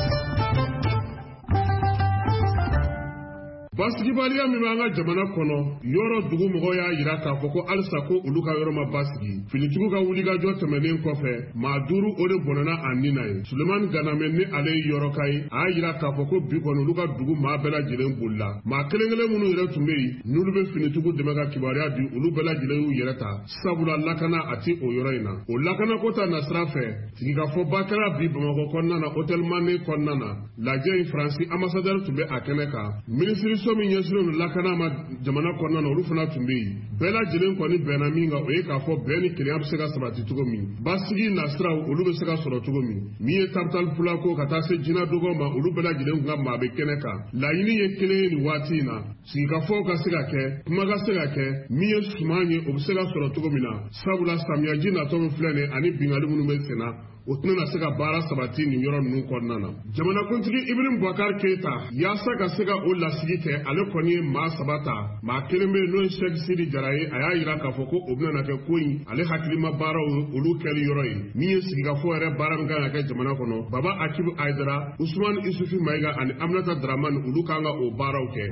Basigibaliya min b'an ka jamana kɔnɔ yɔrɔ dugu mɔgɔw y'a jira k'a fɔ ko halisa ko olu ka yɔrɔ ma basigi finitigiw ka wulikajɔ tɛmɛnen kɔfɛ maa duuru o de bɔnɛna a nin na ye Sulemani Ganame ni ale ye yɔrɔka ye a y'a jira k'a fɔ ko bi kɔni olu ka dugu maa bɛɛ lajɛlen bolila maa kelen kelen minnu yɛrɛ tun bɛ yen n'olu bɛ finitigiw dɛmɛ ka kibaruya di olu bɛɛ lajɛlen y'u yɛrɛ ta sabula lakana a ti o yɔrɔ in na o lakana ko ta nasira fɛ sigikafɔba kɛra bi Bamakɔ kɔnɔna na Hôtel Mané kɔnɔna na lajɛ in Faransi ambassadeur tun bɛ a kɛnɛ kan minisiri so min ɲɛsinnen don lakana ma jamana kɔnɔna na olu fana tun bɛ yen bɛɛ lajɛlen kɔni bɛnna min kan o ye k'a fɔ bɛn ni kelenya bɛ se ka sabati cogo min basigi nasiraw olu bɛ se ka sɔrɔ cogo min min ye capital fulako ka taa se jinɛ dɔgɔw ma olu bɛɛ lajɛlen kun ka maa bɛ kɛnɛ kan laɲini ye kelen ye nin waati in na sigikafɔw ka se ka kɛ kuma ka se ka kɛ min ye suman ye o bɛ se ka sɔrɔ cogo min na sabula samiyaji natɔ min filɛ nin ani bingali minnu bɛ sen na o tɛna se ka baara sabati nin yɔrɔ ninnu kɔnɔna na jamanakuntigi Ibrahim Boubacar Keita yaasa ka se ka o lasigi kɛ ale kɔni ye maa saba ta maa kelen bɛ yen n'o ye Sheikh Sidi Jara ye a y'a jira k'a fɔ ko o bɛna kɛ ko in ale hakilima baaraw olu kɛli yɔrɔ ye min ye sigikafɔ yɛrɛ baara min kan ka kɛ jamana kɔnɔ Baba Akibu Aidara Usman Isufi Mayiga ani Aminata Dramani olu kan ka o baaraw kɛ.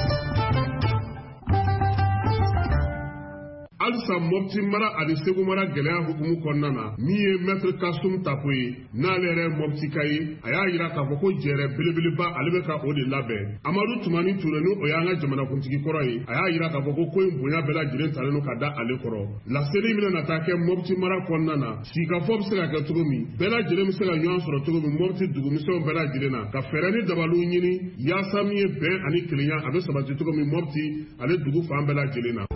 Alisa Mopti mara ani Segu mara gɛlɛya hukumu kɔnɔna na min ye Maître Kasum Tapo ye n'ale yɛrɛ Mopti ka ye a y'a jira k'a fɔ ko jɛrɛ belebeleba ale bɛ ka o de labɛn Amadu Tumani Ture ni o y'an ka jamanakuntigi kɔrɔ ye a y'a jira k'a fɔ ko ko in bonya bɛɛ lajɛlen talen don ka da ale kɔrɔ laseli min na taa kɛ Mopti mara kɔnɔna na sigikafɔ bɛ se ka kɛ cogo min bɛɛ lajɛlen bɛ se ka ɲɔgɔn sɔrɔ cogo min Mopti dugumisɛnw bɛɛ lajɛlen na ka fɛɛrɛ ni dabaliw ɲini yaasa min ye bɛn ani kelenya a bɛ sabati cogo min Mopti ale dugu fan bɛɛ lajɛlen na.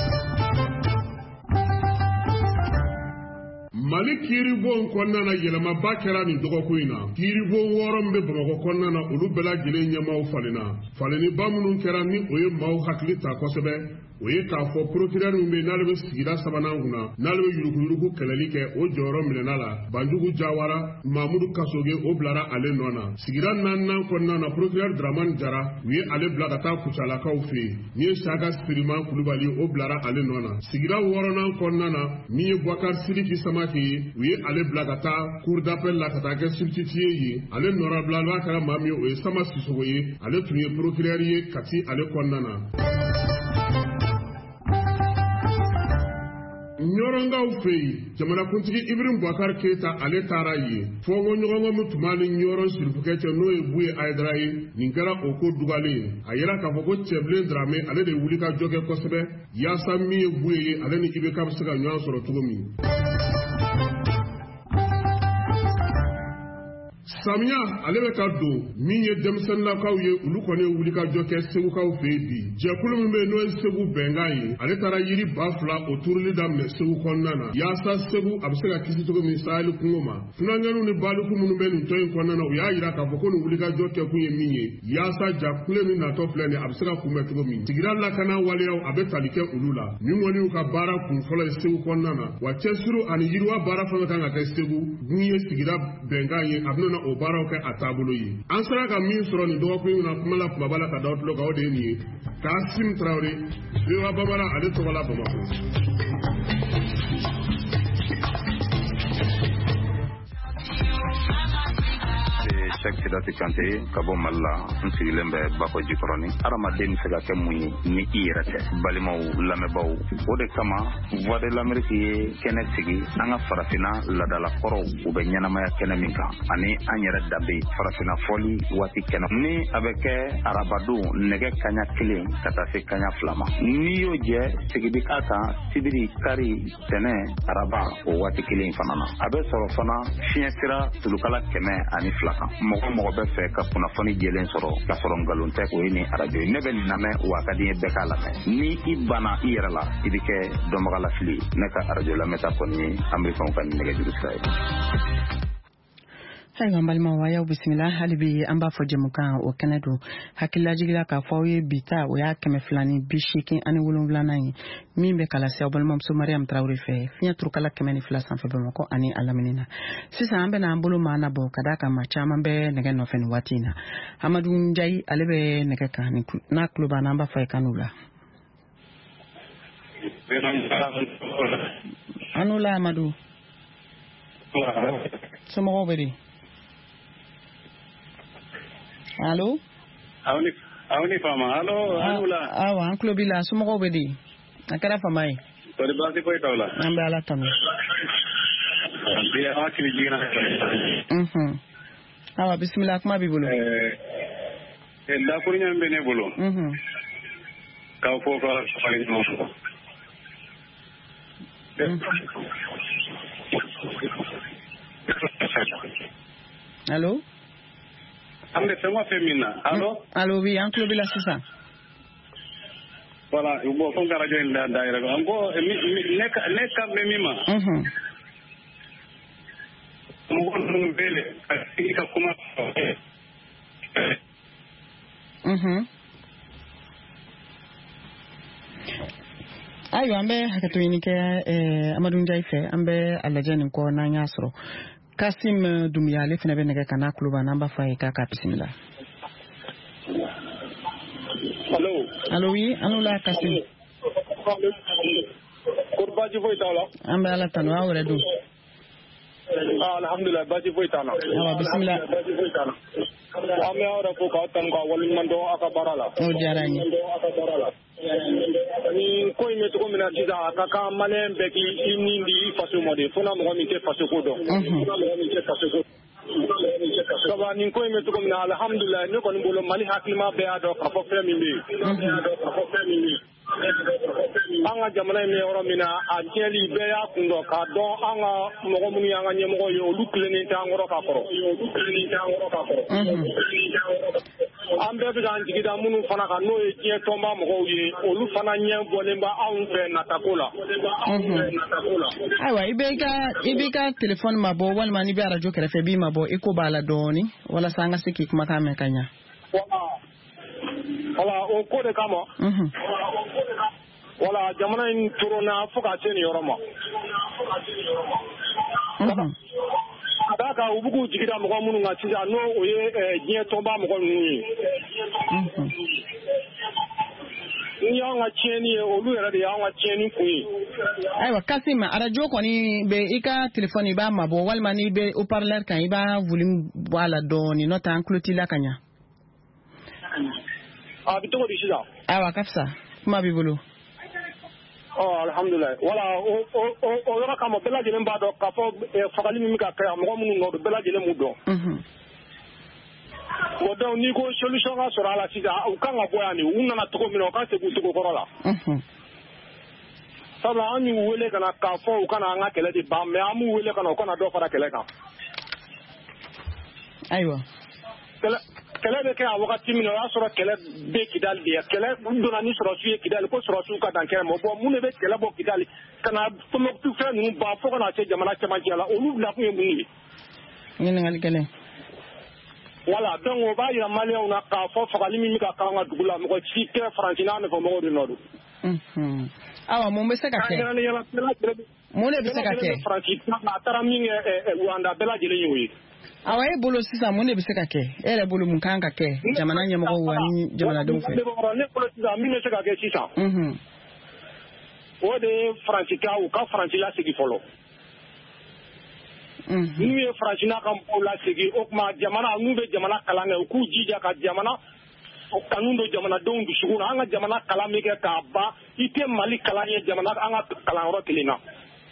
Mali kiiribon kɔnɔna na yɛlɛmaba kɛra nin dɔgɔkun in na kiiribon wɔɔrɔ min bɛ Bamakɔ kɔnɔna na olu bɛɛ lajɛlen ɲɛmaaw falenna faleniba minnu kɛra ni o ye maaw hakili ta kosɛbɛ o ye k'a fɔ procureur min bɛ n'ale bɛ sigida sabanan kunna n'ale bɛ yuruguyurugu kɛlɛli kɛ o jɔyɔrɔ minɛna la Banjugu Jawara Mamudu Kasoge o bilara ale nɔ na sigida naaninan kɔnɔna na procureur Dramani Jara u ye ale bila ka taa Kucalakaw fɛ yen min ye Saka Siriman Kulubali o bilara ale nɔ na sigida wɔɔrɔnan kɔnɔna na min ye Boubacar Sidiki Samake ye u ye ale bila ka taa cour d'appel la ka taa kɛ substitué ye ale nɔrabila n'a kɛra maa min ye o ye Sama Sisogo ye ale tun ye procureur ye Kati ale kɔnɔna na. Ɲɔrɔngaw fɛ yen jamanakuntigi Ibrahim Boubacar Keita ale taara yen fɔnkɔ ɲɔgɔnkɔ min tun b'a ni ɲɔrɔn sirifukɛ cɛ n'o ye Buye Aidara ye nin kɛra o ko dugalen a yera k'a fɔ ko Cɛbilen Dramé ale de wuli ka jɔ kɛ kosɛbɛ yaasa min ye Buye ye ale ni I B K bɛ se ka ɲɔgɔn sɔrɔ cogo min. samiya ale bɛ ka don min ye denmisɛnninlakaw ye olu kɔni ye wulikajɔ kɛ segukaw fɛ yen bi jɛkulu min bɛ yen n'o ye segu bɛnkan ye ale taara yiri ba fila o turuli daminɛ segu kɔnɔna na yaasa segu a bɛ se ka kisi cogo min saheli kungo ma funanŋɛniw ni baliku minnu bɛ nin tɔn in kɔnɔna na u y'a jira k'a fɔ ko nin wulikajɔ kɛkun ye min ye yaasa jakule min natɔ filɛ nin a bɛ se ka kunbɛn cogo min sigida lakana waleyaw a bɛ tali kɛ olu la nin kɔni y'u ka baara kun fɔlɔ ye segu kɔnɔna na wa cɛsuru ani yiriwa baara fɛn kan ka kɛ segu mun ye sigida bɛnkan ye a bɛna o baaraw kɛ a taabolo ye an sera ka min sɔrɔ nin dɔgɔkun in na kuma la kumaba la ka da tulo kan o de ye nin ye Kasim Traoré Viva Bamara ale tɔgɔ la Bamakɔ. Cheikh Sidati Kante ka bɔ Mali la n sigilen bɛ Bako Jikɔrɔni adamaden bɛ se ka kɛ mun ye ni i yɛrɛ tɛ balimaw lamɛnbaaw o de kama Voix de l'Amérique ye kɛnɛ sigi an ka farafinna ladalakɔrɔw u bɛ ɲɛnamaya kɛnɛ min kan ani an yɛrɛ danbe farafinna fɔli waati kɛnɛ ni a bɛ kɛ arabadon nɛgɛ kaɲa kelen ka taa se kaɲa fila ma n'i y'o jɛ sigidi k'a kan sibiri kari tɛnɛ araba o waati kelen fana na a bɛ sɔrɔ fana fiɲɛ sira tulukala kɛmɛ ani fila kan mɔgɔ mɔgɔ bɛ fɛ ka kunnafoni jɛlen sɔrɔ ka sɔrɔ nkalon tɛ o ye ni arajo ye ne bɛ nin lamɛn wa ka di n ye bɛɛ k'a lamɛn ni i banna i yɛrɛ la i bɛ kɛ dɔnbagalafili ne ka arajo lamɛnta kɔni ye amerikanw ka nɛgɛjuru sira ye. Ayiwa n balimaw a y'aw bisimila hali bi an b'a fɔ jɛmukan o kɛnɛ don hakililajigila k'a fɔ aw ye bi ta o y'a kɛmɛ fila ni bi seegin ani wolonwulanan ye min bɛ kala se aw balimamuso Mariam Traoré fɛ fiɲɛ turukala kɛmɛ ni fila sanfɛ Bamakɔ ani a lamini na sisan an bɛna an bolo maa nabɔ ka d'a kan maa caman bɛ nɛgɛ nɔfɛ nin waati in na Amadu Njayi ale bɛ nɛgɛ kan n'a tulo b'an na an b'a fɔ a ye kan'u la. Anu la Amadu somɔgɔw bɛ di. Allo awni awni fama allo alula awa an kulo bila somɔgɔw bɛ di a kɛra fama ye tori basi foyi t'aw la an bɛ ala tanu bi an kiri jigina mhm awa bisimila kuma b'i bolo eh dakuru ɲɛ bɛ ne bolo mhm k'aw fɔ ka fari ɲɔgɔn fɔ allo an bɛ fɛn o fɛn min na allo allo bi an tulo b'i la sisan voilà bon fo n ka radio in da da yɛrɛ an ko ne ka ne ka mɛn min ma mɔgɔ ninnu bɛ ka sigi ka kuma mhm ayiwa an bɛ hakɛto ɲini kɛ Amadu Njayi fɛ an bɛ a lajɛ nin kɔ n'an y'a sɔrɔ Kasim Dumbuya ale fana bɛ nɛgɛ kan n'a tulo b'an na an b'a fɔ a ye k'a k'a bisimila. allo allo oui anu la Kasim kɔri baasi foyi t'aw la an bɛ ala tanu aw yɛrɛ dun alhamdulilayi baasi foyi t'an na awa bisimila an bɛ aw yɛrɛ fo k'aw tanu k'aw waleɲuman dɔn aw ka baara la o diyara n ye ni ko in bɛ cogo min na sisan a ka kan maliyɛn bɛɛ k'i ni di i faso ma de fo na mɔgɔ min tɛ faso ko dɔn sabu nin ko in bɛ cogo min na alhamdulilayi ne kɔni bolo Mali hakilima bɛɛ y'a dɔn k'a fɔ fɛn min bɛ yen an ka jamana in bɛ yɔrɔ min na a tiɲɛli bɛɛ y'a kun dɔn k'a dɔn an ka mɔgɔ minnu y'an ka ɲɛmɔgɔ ye olu tilennen tɛ an kɔrɔ ka kɔrɔ an bɛɛ bɛ k'an jigi da minnu fana kan n'o ye diɲɛ tɔnba mɔgɔw ye olu fana ɲɛ bɔlen bɛ anw fɛ natako la ayiwa i bɛ i ka i b'i ka telefɔni mabɔ walima n'i bɛ arajo kɛrɛfɛ i b'i mabɔ i ko b'a la dɔɔnin walasa an ka se k'i kumakan mɛn ka ɲɛ wala o ko de kama wala jamana in toronna fo ka se nin yɔrɔ ma ka d'a kan u bɛ k'u jigi da mɔgɔ minnu kan sisan n'o o ye diɲɛ tɔnba mɔgɔ ninnu ye ni y'an ka tiɲɛni ye olu yɛrɛ de y'an ka tiɲɛni kun ye ayiwa Kasim arajo kɔni bɛ i ka telefɔni i b'a mabɔ walima n'i bɛ haut-parleur kan i b'a volume bɔ a la dɔɔnin n'o tɛ an tulo t'i la ka ɲɛ a bɛ cogo di sisan ayiwa ka fisa kuma b'i bolo ɔ alhamdulilayi wala o yɔrɔ kama bɛɛ lajɛlen b'a dɔn k'a fɔ fagali min bɛ ka kɛ yan mɔgɔ minnu nɔ don bɛɛ lajɛlen m'u dɔn bon donc n'i ko solution ka sɔrɔ a la sisan u kan ka bɔ yan de u nana cogo min na u ka segin u cogo kɔrɔ la sabula an y'u wele ka na k'a fɔ u kana an ka kɛlɛ de ban mais an m'u wele ka na u kana dɔ fara kɛlɛ kan ayiwa kɛlɛ bɛ kɛ a wagati min na o y'a sɔrɔ kɛlɛ bɛ Kidali de kɛlɛ donna ni sɔrɔsiw ye Kidali ko sɔrɔsiw ka dan kɛrɛ ma bon mun de bɛ kɛlɛ bɔ Kidali ka na Tombouctou fɛn ninnu ban fo ka na se jamana cɛmancɛ la olu bila kun ye mun ye ɲininkali kelen voilà donc o b'a yira maliyɛnw na k'a fɔ fagali min bɛ ka k'an ka dugu la mɔgɔ si tɛ Faransi n'a nɔfɛmɔgɔw de nɔ don awa mun bɛ se ka kɛ mun de bɛ se ka kɛ Faransi a taara min kɛ Rwanda bɛɛ lajɛlen y'o ye awa e bolo sisan mun de bɛ se ka kɛ e yɛrɛ bolo mun kan ka kɛ jamana ɲɛmɔgɔw ani jamanadenw fɛ ne bolo sisan min bɛ se ka kɛ sisan o de ye Faransi ka u ka Faransi lasegin fɔlɔ n'u ye Faransi n'a ka mɔgɔw lasegin o tuma jamana n'u bɛ jamana kalan kɛ u k'u jija ka jamana kanu don jamanadenw dusukun na an ka jamana kalan min kɛ k'a ban i tɛ Mali kalan ye jamana an ka kalanyɔrɔ kelen na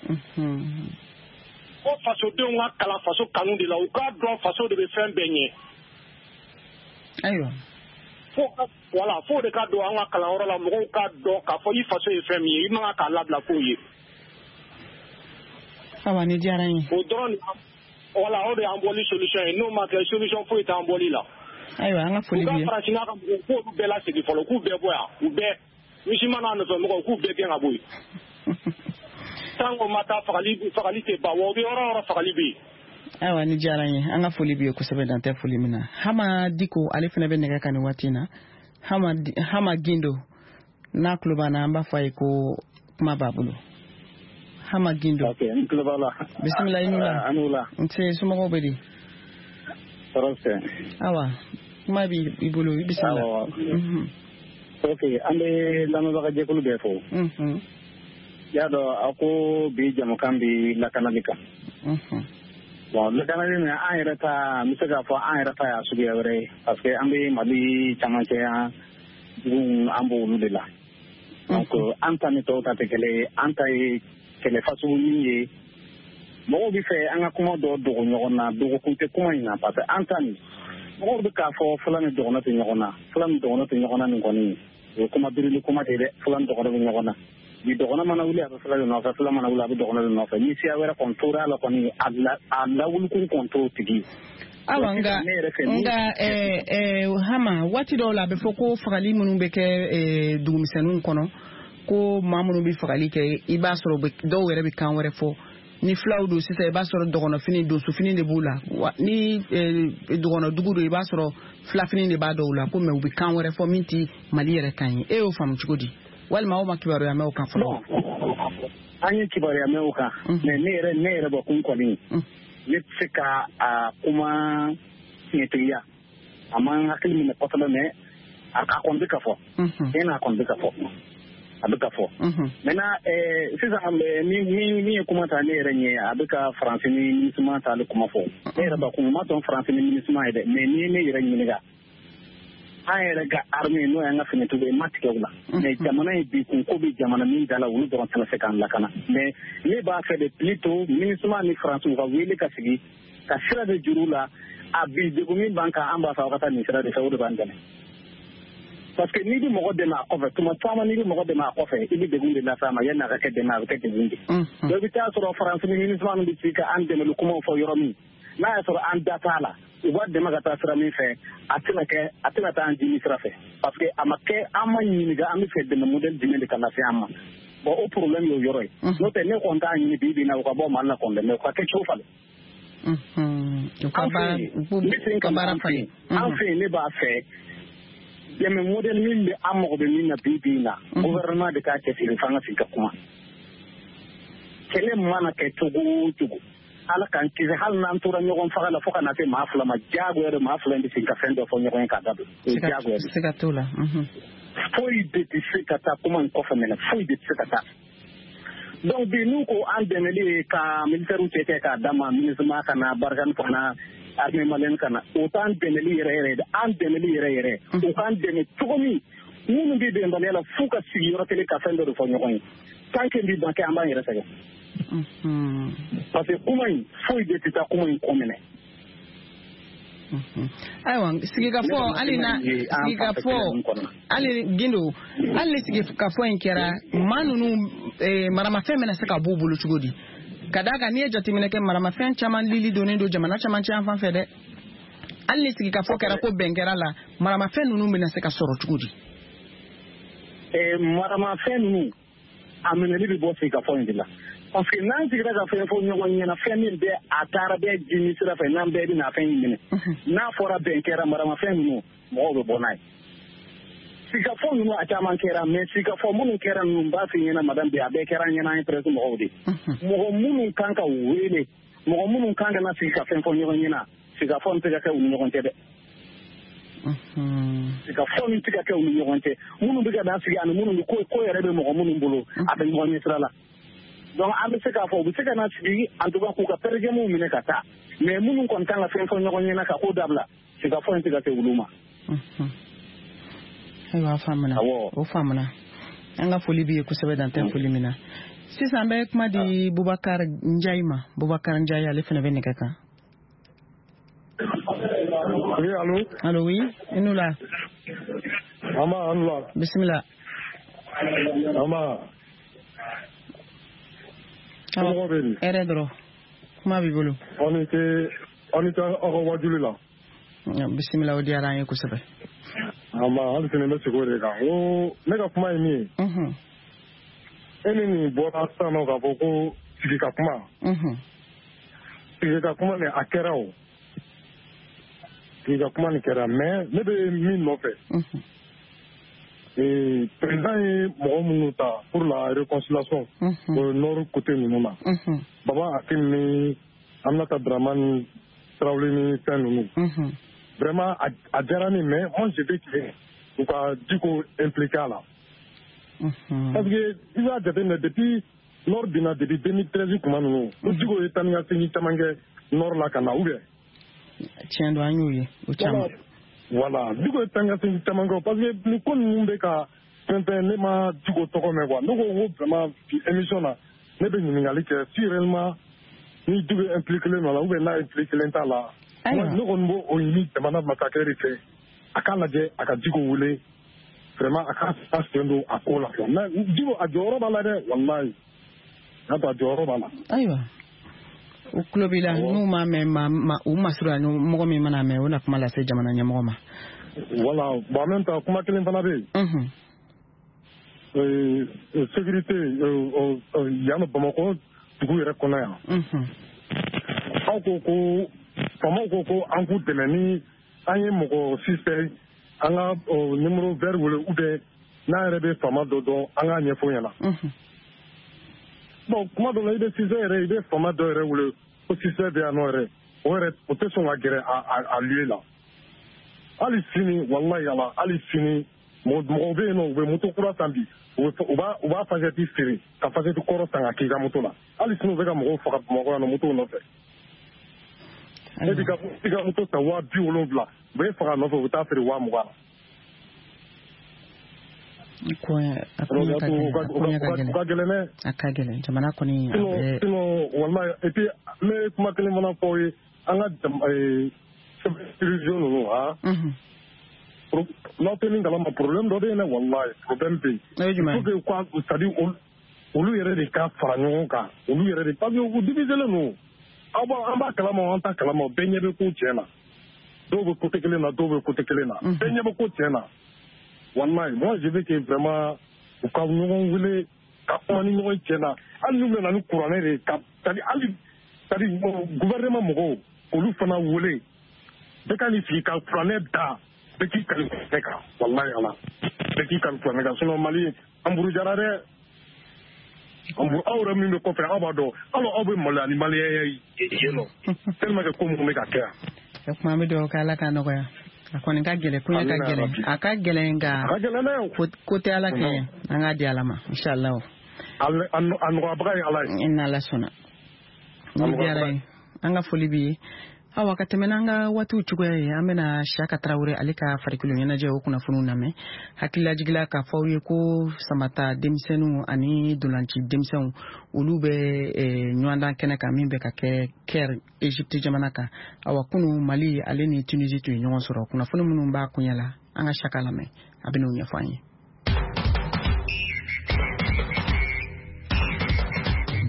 ko fasodenw ka kalan faso kanu de la u k'a dɔn faso de bɛ fɛn bɛɛ ɲɛ ayiwa fo voilà fo de ka don an ka kalanyɔrɔ la mɔgɔw k'a dɔn k'a fɔ i faso ye fɛn min ye i man kan k'a labila k'o ye awa ni diyara n ye o dɔrɔn voilà o de y'an bɔli solution ye n'o ma kɛ solution foyi t'an bɔli la ayiwa an ka foli b'i ye u ka Faransi n'a ka mɔgɔw k'olu bɛɛ lasegin fɔlɔ k'u bɛɛ bɔ yan u bɛɛ misima n'a nɔfɛmɔgɔw k'u bɛɛ gɛn ka bɔ yen tant qu'on ma taa fagali fagali tɛ ban wa o bɛ yɔrɔ yɔrɔ fagali bɛ yen ayiwa ni diyara n ye an ka foli b'i ye kosɛbɛ dan tɛ foli min na Hama Diko ale fana bɛ nɛgɛ kan nin waati in na Hama Hama Gindo n'a tulo b'an na an b'a fɔ a ye ko kuma b'a bolo Hama Gindo ok n tulo b'a la bisimila i n'u la a n'u la nse somɔgɔw bɛ di tɔɔrɔ tɛ awa kuma b'i bolo i bisimila awɔ ok an bɛ lamɛnbagajɛkulu bɛɛ fo y'a dɔn a ko bi jamukan bi lakanali kan bon lakanali min an yɛrɛ ta n bɛ se k'a fɔ an yɛrɛ ta y'a suguya wɛrɛ ye parce que an bɛ Mali camancɛ yan dugu an b'olu de la donc an ta ni tɔw ta tɛ kelen ye an ta ye kɛlɛ fasugu min ye mɔgɔw bɛ fɛ an ka kuma dɔ dogo ɲɔgɔn na dogokun tɛ kuma in na parce que an ta nin mɔgɔw bɛ k'a fɔ fila ni dɔgɔnɔ tɛ ɲɔgɔn na fila ni dɔgɔnɔ tɛ ɲɔgɔn na nin kɔni o ye kuma birili kuma tɛ dɛ fila ni dɔgɔnɔ bɛ ɲɔgɔn na ni dɔgɔnɔ mana wuli a bɛ fila de nɔfɛ fila mana wuli a bɛ dɔgɔnɔ de nɔfɛ ni siya wɛrɛ kɔni tora la kɔni a lawulikun kɔni t'o tigi awa nga nga eh eh Hama waati dɔw la a bɛ fɔ ko fagali minnu bɛ kɛ dugumisɛnninw kɔnɔ ko maa minnu bɛ fagali kɛ i b'a sɔrɔ dɔw yɛrɛ bɛ kan wɛrɛ fɔ ni filaw don sisan i b'a sɔrɔ dɔgɔnɔfini donsofini de b'u la ni dɔgɔnɔdugu don i b'a sɔrɔ filafini de b'a dɔw la ko mɛ u bɛ kan wɛrɛ fɔ min tɛ Mali yɛrɛ kan ye e y'o faamu cogo di walima aw ma kibaruya mɛn o kan fɔlɔ an ye kibaruya mɛn o kan mɛ ne yɛrɛ ne yɛrɛ bɔ kun kɔni ne tɛ se ka a kuma tiɲɛtigiya a ma hakili minɛ kosɛbɛ mɛ a kɔni bɛ ka fɔ e n'a kɔni bɛ ka fɔ a bɛ ka fɔ maintenant sisan min ye kuma ta ne yɛrɛ ɲɛ a bɛ ka Faransi ni MINUSMA ta ale kuma fɔ ne yɛrɛ b'a kun ma dɔn Faransi ni MINUSMA ye dɛ mais ni ne yɛrɛ ɲininka an yɛrɛ ka armée n'o y'an ka finitigiw ye ma tigɛ u la mais jamana ye bi kun ko bɛ jamana min da la olu dɔrɔn tɛna se k'an lakana mais ne b'a fɛ de plutôt MINUSMA ni Faransi u ka wele ka sigi ka sira de juru la a bi degun min b'an kan an b'a fɛ aw ka taa nin sira de fɛ o de b'an dɛmɛ parce que n'i bɛ mɔgɔ dɛmɛ a kɔfɛ tuma caman n'i bɛ mɔgɔ dɛmɛ a kɔfɛ i bɛ degun de lase a ma yanni a ka kɛ dɛmɛ a bɛ kɛ degun de donc i bɛ taa sɔrɔ Faransi ni MINUSMA bɛ sigi ka an dɛmɛli kumaw fɔ yɔrɔ min n'a y'a sɔrɔ an da t'a la u b'a dɛmɛ ka taa sira min fɛ a tɛna kɛ a tɛna taa an dimi sira fɛ parce que a ma kɛ an ma ɲininka an bɛ fɛ dɛmɛ modèle jumɛn de ka lase an ma bon o problème y'o yɔrɔ ye n'o tɛ ne kɔni t'a ɲini bi bi in na u ka bɔ Mali la kɔni dɛ mais u ka kɛ cogo falen an fɛ yen ne b'a fɛ dɛmɛ modèle min bɛ an mago bɛ min na bi bi in na gouvernement de k'a cɛsiri f'an ka sigi ka kuma kɛlɛ mana kɛ cogo o cogo ala k'an kisi hali n'an tora ɲɔgɔn faga la fo ka na se maa fila ma diyagoya de maa fila in bɛ sigi ka fɛn dɔ fɔ ɲɔgɔn ye k'a dabila o ye diyagoya de siga t'o la foyi de tɛ se ka taa kuma in kɔfɛ mɛnɛ foyi de tɛ se ka taa donc bi n'u ko an dɛmɛli ye ka militaires cɛ kɛ k'a d'a ma MINUSMA ka na Barkhane ka na armée malienne ka na o t'an dɛmɛli yɛrɛ yɛrɛ de an dɛmɛli yɛrɛ yɛrɛ o k'an dɛmɛ cogo min minnu bɛ bɛnbaliya la f'u ka sigi yɔrɔ kelen ka fɛn dɔ de fɔ ɲɔgɔn ye tant que bi ban kɛ an b'an yɛrɛ sɛgɛn parce que kuma in foyi de tɛ taa kuma in kɔ minɛ ayiwa sigikafɔ hali na sigikafɔ hali Gindo hali ni sigikafɔ in kɛra maa ninnu maramafɛn bɛna se ka b'u bolo cogo di ka d'a kan n'i ye jateminɛ kɛ maramafɛn caman lili donnen don jamana camancɛ yan fan fɛ dɛ Hali ni sigi ka fɔ kɛra ko bɛn kɛra la maramafɛn ninnu bɛna se ka sɔrɔ cogo di? Eh, maramafɛn ninnu a minɛli bɛ bɔ sigi ka fɔ in de la. Parce que n'an sigira ka fɛn fɔ ɲɔgɔn ɲɛna fɛn min bɛ a taara bɛɛ jimi sira fɛ n'an bɛɛ bɛna fɛn in minɛ. N'a fɔra bɛn kɛra maramafɛn ninnu mɔgɔw bɛ bɔ n'a ye. Sigafɔ ninnu a caman kɛra mais sigafɔ minnu kɛra ninnu b'a f'i ɲɛna madame bi a bɛɛ kɛra an ɲɛna an ye presque mɔgɔw de. Mɔgɔ minnu kan ka wele mɔgɔ minnu kan ka na sigi ka fɛn fɔ ɲɔgɔn ɲɛna sigafɔ tɛ ka kɛ u ni ɲɔgɔn cɛ dɛ. Sigafɔ min tɛ ka kɛ u ni ɲɔgɔn cɛ minnu bɛ ka na sigi ani minnu ko ko yɛrɛ bɛ mɔgɔ minnu bolo a bɛ ɲɔgɔn ɲɛ sira la. Donc an bɛ se k'a fɔ u bɛ se ka na sigi en tout cas k'u ka pɛrɛjɛmuw minɛ ka taa mais minnu kɔni kan ka fɛn fɔ ɲɔgɔn ɲɛna ka ko dabila sigafɔ tɛ ka kɛ olu ma. Ayiwa faamuna o faamuna an ka foli b'i ye kosɛbɛ dan tɛ foli min na sisan an bɛ kuma di Bubakar Njayi ma Bubakar Njayi ale fana bɛ nɛgɛ kan. Oui, allô? Allô, oui, et nous là? Ama, Allah. Bismillah. Ama. Comment va-t-il? Eredro. Comment bibolo? On était, on était en Wadjuli là. Bismillah, on dit à rien que ça fait. Ama, on s'est mis sur le gars. Oh, mais quand moi il Mhm. Eni ni bora sana ka boko sigika kuma. Mhm. Sigika kuma ne akera o. Sigika kuma ni kera mais ne be min no fait. Mhm. Et président est mɔgɔ minnu ta pour la réconciliation Mhm. au nord côté ninnu na. Mhm. Baba Akim ni Aminata Dramani Traoré ni fɛn ninnu. Mhm. Vraiment a a diyara ne mais moi je veux que u ka Diko impliqué a la. Parce que il a jateminɛ depuis nord binna depuis deux mille treize kuma ninnu o Diko ye taa ni ka segin caman kɛ nord la ka na ou bien. Tiɲɛ don an y'o ye o caman. Voilà Diko ye taa ni ka segin caman kɛ parce que ni ko ninnu bɛ ka fɛn fɛn ne ma Diko tɔgɔ mɛn quoi ne ko n ko vraiment émission na ne bɛ ɲininkali kɛ si réellement ni Diko impliqué len don a la ou bien n'a impliqué len t'a la. Ne kɔni b'o o ɲini jamana masakɛ de fɛ a k'a lajɛ a ka Diko wele. Vraiment a ka a sen don a ko la mais Diko a jɔyɔrɔ b'a la dɛ walayi n'a to a jɔyɔrɔ b'a la. Ayiwa o tulo b'i la n'u m'a mɛn ma ma u ma surunya mɔgɔ min mana mɛn o na kuma lase jamana ɲɛmɔgɔ ma. Voilà bon en même temps kuma kelen fana bɛ yen. Euh, sécurité euh, euh, yan nɔ Bamakɔ dugu yɛrɛ kɔnɔ yan. Aw ko ko faamaw ko ko an k'u dɛmɛ ni an ye mɔgɔ suspect an ka numéro vert wele ou bien n'an yɛrɛ bɛ faama dɔ dɔn an k'a ɲɛfɔ ɲɛna. Bon kuma dɔ la i bɛ suspect yɛrɛ i bɛ faama dɔ yɛrɛ wele ko suspect bɛ yan nɔ yɛrɛ o yɛrɛ o tɛ sɔn ka gɛrɛ a a lieu la. Hali sini walayi ala hali sini mɔgɔ mɔgɔw bɛ yen nɔ u bɛ moto kura san bi u b'a u b'a fasɛti feere ka fasɛti kɔrɔ san ka k'i ka moto la hali sini u bɛ ka mɔgɔw faga Bamakɔ yan nɔ moto nɔfɛ. E b'i ka i ka moto ta waa bi wolonwula u bɛ faga nɔfɛ u bɛ taa feere waa mugan la. A ka gɛlɛn dɛ. A ka gɛlɛn jamana kɔni. Sinon sinon walayi et puis n bɛ kuma kelen fana fɔ aw ye an ka région ninnu han. N'aw tɛ min kalama problème dɔ bɛ yen dɛ walayi problème bɛ yen. Il faut que quoi c'est à dire olu yɛrɛ de ka fara ɲɔgɔn kan olu yɛrɛ de parce que u divisé-len don. Aw b'a an b'a kalama an t'a kalama bɛɛ ɲɛ bɛ ko tiɲɛ na dɔw bɛ côté kelen na dɔw bɛ côté kelen na bɛɛ ɲɛ bɛ ko tiɲɛ na walayi moi je veux que vraiment u ka ɲɔgɔn wele ka kuma ni ɲɔgɔn tiɲɛ na hali n'u bɛna ni kuranɛ de ka c'est à dire hali c'est à dire gouvernement mɔgɔw olu fana wele bɛɛ ka n'i sigi ka kuranɛ da bɛɛ k'i kali kuranɛ kan walayi ala bɛɛ k'i kali kuranɛ kan sinon Mali an burujara dɛ. Aw yɛrɛ min bɛ kɔfɛ aw b'a dɔn hali aw bɛ maloya ni maliyɛn ye yen nɔ tellement que ko minnu bɛ ka kɛ yan. O kuma an bɛ dugawu kɛ Ala k'a nɔgɔya a kɔni ka gɛlɛn koɲɛ ka gɛlɛn a ka gɛlɛn nka ko tɛ Ala kɛ an k'a di Ala ma inshallah. A nɔgɔyabaga ye Ala ye. Ni Ala sɔnna. Ni diyara ye an ka foli b'i ye. Awa ka tɛmɛ n'an ka waatiw cogoya ye an bɛna Siyaka Tarawele ale ka farikolo ɲɛnajɛ o kunnafoniw lamɛn hakililajigila k'a fɔ aw ye ko Samata denmisɛnninw ani dolanci denmisɛnw olu bɛ ɲɔgɔndan kɛnɛ kan min bɛ ka kɛ Caire Egypte jamana kan awa kunu Mali ale ni Tunisie tun ye ɲɔgɔn sɔrɔ kunnafoni minnu b'a kunya la an ka Siyaka lamɛn a bɛ n'o ɲɛfɔ an ye.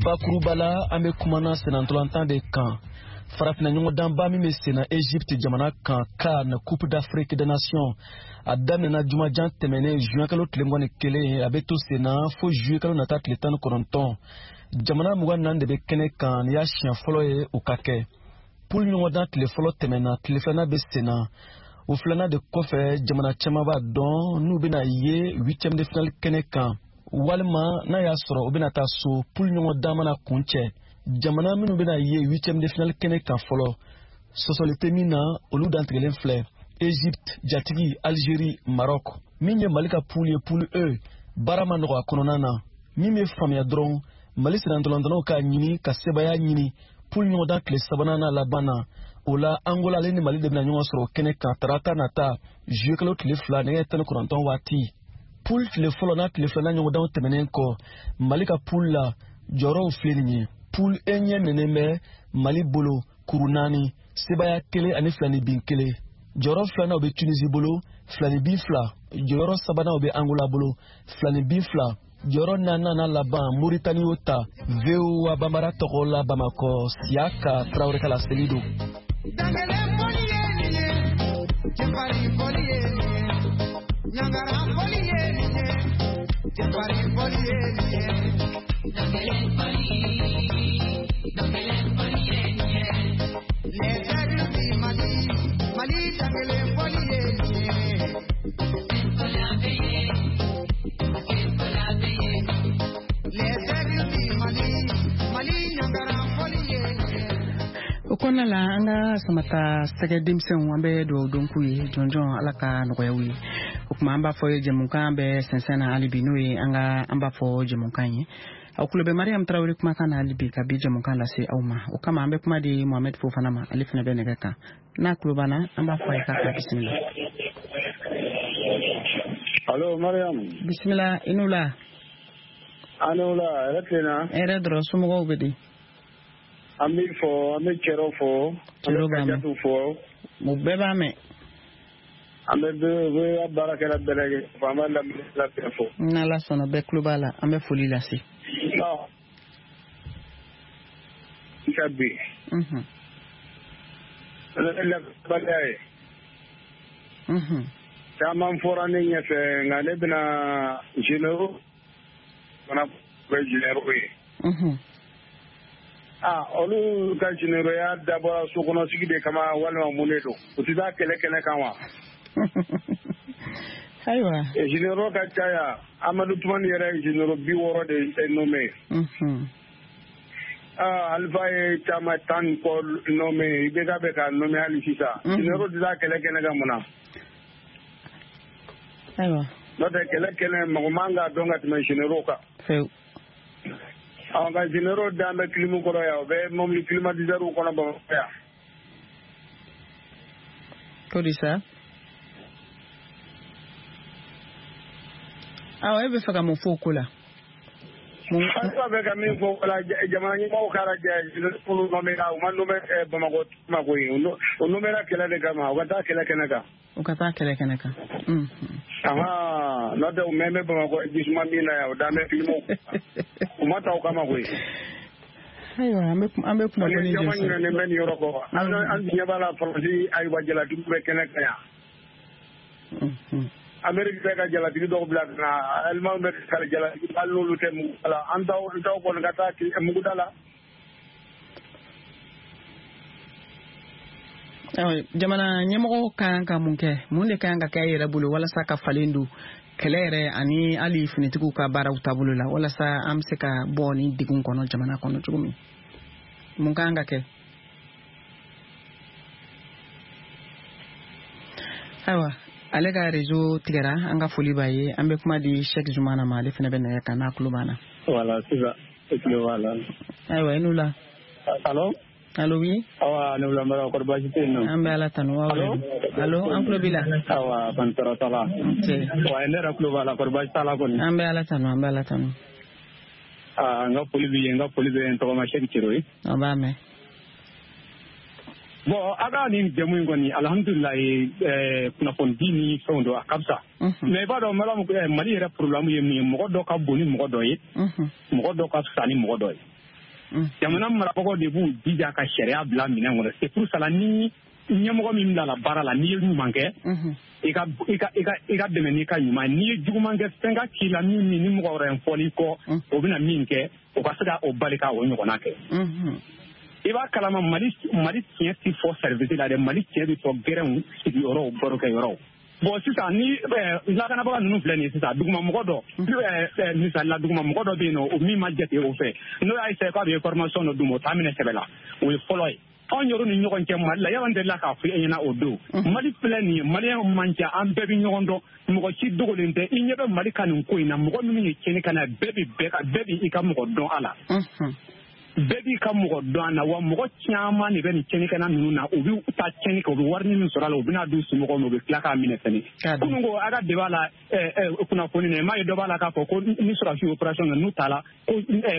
Bakurubala an bɛ kumana senantolantan de kan. Farafina ɲɔgɔndanba min bɛ sen na Egypte jamana kan CAN Coupe d'Afrique des Nations a daminɛna jumajan tɛmɛnen juin kalo tile mugan ni kelen a bɛ to sen na fo juillet kalo nata tile tan ni kɔnɔntɔn. Jamana mugan naani de bɛ kɛnɛ kan ni y'a siɲɛ fɔlɔ ye o ka kɛ. Poule ɲɔgɔndan tile fɔlɔ tɛmɛna tile filanan bɛ sen na. O filanan de kɔfɛ jamana caman b'a dɔn n'u bɛna ye huitième de finale kɛnɛ kan walima n'a y'a sɔrɔ u bɛna taa so poule ɲɔgɔndan mana kun cɛ. Jamana minnu bɛna ye huitième de finale kɛnɛ kan fɔlɔ sɔsɔli tɛ min na olu dantigɛlen filɛ Egypte, Jatigi, Algérie, Maroc. Min ye Mali ka poule ye poule E baara ma nɔgɔ a kɔnɔna na. Min bɛ faamuya dɔrɔn Mali senatolantanaw k'a ɲini ka sebaya ɲini poule ɲɔgɔndan tile sabanan n'a laban na. O la Angola ale ni Mali de bɛna ɲɔgɔn sɔrɔ kɛnɛ kan tarata nata juillet kalo tile fila nɛgɛ tan ni kɔnɔntɔn waati. Poule tile fɔlɔ n'a tile filanan ɲɔgɔndanw tɛmɛnen kɔ Mali ka poule la jɔyɔrɔw filɛ nin ye. Poule E ɲɛ nɛnɛ bɛ Mali bolo kuru naani sebaya kelen ani filani bin kelen. Jɔyɔrɔ filanan bɛ Tunisie bolo filani bin fila. Jɔyɔrɔ sabanan bɛ Angola bolo filani bin fila. Jɔyɔrɔ naaninan laban Mauritanie y'o ta. V O A Bambara tɔgɔ la Bamakɔ Siaka Traoré Kala Selido. O kɔnɔna la an ka samata sɛgɛ denmisɛnw an bɛ dugawu don k'u ye jɔn jɔn Ala ka nɔgɔya u ye. O kuma an b'a fɔ jɛmukan bɛ sɛnsɛn na hali bi n'o ye an ka an b'a fɔ jɛmukan ye. Aw kulo bɛ Mariam Traoré kumakan na hali bi ka bi jɛmukan lase aw ma. O kama an bɛ kuma di Mohamed Fofana ma ale fana bɛ nɛgɛ kan. N'a kulo banna an b'a fɔ a ye k'a ka bisimila. Allo Mariam. Bisimila i n'u la. A n'u la hɛrɛ tɛna. Hɛrɛ dɔrɔn somɔgɔw bɛ di. An b'i fɔ an bɛ Cɛrɔ fɔ an bɛ Kajatu fɔ. O bɛɛ b'a mɛn. An bɛ bɛ baarakɛla bɛɛ lajɛlen fɔ an b'a lamɛnnikɛla bɛɛ fɔ. N'Ala sɔnna bɛɛ tulo b'a la an bɛ foli lase. Ɔ i ka bi. Unhun. Labaliya ye. Unhun. Caman fɔra ne ɲɛfɛ nka ne bɛna généraux fana bɛ généraux ye. Unhun. Ah, olu ka généraux ya dabɔra sokɔnɔsigi de kama walima mun de don u tɛ taa kɛlɛ kɛnɛ kan wa. Ayiwa. Généraux ka caya Amadu Tumani yɛrɛ généraux bi wɔɔrɔ de nommé. Unhun. Ah, Alpha ye caman tan ni kɔ nommé i bɛ ka bɛ ka nommé hali sisan. Généraux tɛ taa kɛlɛ kɛnɛ kan mun na. Ayiwa. N'o tɛ kɛlɛ kɛnɛ mɔgɔ man ka dɔn ka tɛmɛ généraux kan. Fewu. Ɔ nka généraux dan bɛ clim kɔrɔ yan u bɛ mobili climatiseur kɔnɔ Bamakɔ yan. Ko di sa? Awɔ e bɛ fɛ ka mun fɔ o ko la? Alpha bɛ ka min fɔ o la jamana ɲɛmɔgɔw ka lajɛ olu nommé u ma nommé Bamakɔ ma ko ye o nommé la kɛlɛ de kama u ka taa kɛlɛ kɛnɛ kan. U ka taa kɛlɛ kɛnɛ kan. Ahan n'o tɛ u mɛn bɛ Bamakɔ jisuma min na yan o dan bɛ filmé u ma taa o kama koyi. Ayiwa an bɛ an bɛ kunnafoni di. Jama ɲinɛnen bɛ nin yɔrɔ kɔ an an ɲɛ b'a la Faransi Ayiwa Jalatigiw bɛ kɛnɛ kan yan. Amérique bɛ ka jalatigi dɔw bila ka na Allemagne bɛ ka jalatigi hali n'olu tɛ mugu la an taw an taw kɔni ka taa muguda la. Jamana ɲɛmɔgɔw kan ka mun kɛ mun de kan ka kɛ yɛrɛ bolo walasa ka falen don kɛlɛ yɛrɛ ani hali finitigiw ka baaraw taabolo la walasa an bɛ se ka bɔ ni degun kɔnɔ jamana kɔnɔ cogo min mun kan ka kɛ. Ayiwa ale ka réseau tigɛra an ka foli b'a ye an bɛ kuma di Cheikh Zumana ma ale fana bɛ nɛgɛ kan n'a tulo b'an na. Voilà sisan e tulo b'a la. Ayiwa i n'u la. Allo. Allo oui. Awa ne wula mara kɔrɔ baasi tɛ yen nɔ. An bɛ Ala tanu wa. Allo. Allo an tulo b'i la. Awa ban tɔɔrɔ t'a la. Wa ne yɛrɛ tulo b'a la kɔrɔ baasi t'a la kɔni. An bɛ Ala tanu an bɛ Ala tanu. Aa n ka foli b'i ye n ka foli bɛ n tɔgɔma Cheikh Ciro ye. An b'a mɛn. Bon a ka nin jamu in kɔni alhamdulilayi kunnafoni di ni fɛnw don a ka fisa. Mais i b'a dɔn Mali yɛrɛ problème ye min ye mɔgɔ dɔ ka bon ni mɔgɔ dɔ ye. Mɔgɔ dɔ ka fisa ni mɔgɔ dɔ ye. jamana marabagaw de b'u jija ka sariya bila minɛn kɔnɔ c'est pour ça ni ɲɛmɔgɔ min bila la baara la n'i ye ɲuman kɛ i ka i ka i ka i ka dɛmɛ n'i ka ɲuman n'i ye juguman kɛ fɛn ka k'i la min ni mɔgɔ wɛrɛ ye fɔli kɔ o bɛna min kɛ o ka se ka o bali ka o ɲɔgɔnna kɛ i b'a kalama mali mali tiɲɛ ti fɔ service la dɛ mali tiɲɛ bi fɔ gɛrɛnw sigiyɔrɔw barokɛyɔrɔw bon sisan ni lakanabaga ninnu filɛ nin ye sisan dugumamɔgɔ dɔ misali la dugumamɔgɔ dɔ bɛ yen nɔ o min ma jate o fɛ n'o y'a essayé k'a bɛ formation dɔ d'u ma o t'a minɛ sɛbɛ la o ye fɔlɔ ye anw yɛrɛ ni ɲɔgɔn cɛ mali la yala n delila k'a fɔ e ɲɛna o don mali filɛ nin ye maliyɛnw man ca an bɛɛ bɛ ɲɔgɔn dɔn mɔgɔ si dogolen tɛ i ɲɛ bɛ mali ka nin ko in na mɔgɔ minnu ye tiɲɛni ka na bɛɛ bɛ bɛɛ ka bɛɛ bɛ i ka mɔgɔ dɔn a la bɛɛ b'i ka mɔgɔ dɔn a la wa mɔgɔ caman de bɛ nin tiɲɛnikɛla ninnu na u bɛ taa tiɲɛni kɛ u bɛ wari min sɔrɔ a la u bɛna d'u somɔgɔw ma u bɛ tila k'a minɛ fɛnɛ kunun ko a ka de b'a la kunnafoni na i m'a ye dɔ b'a la k'a fɔ ko ni sɔrɔsi opération na n'u t'a la ko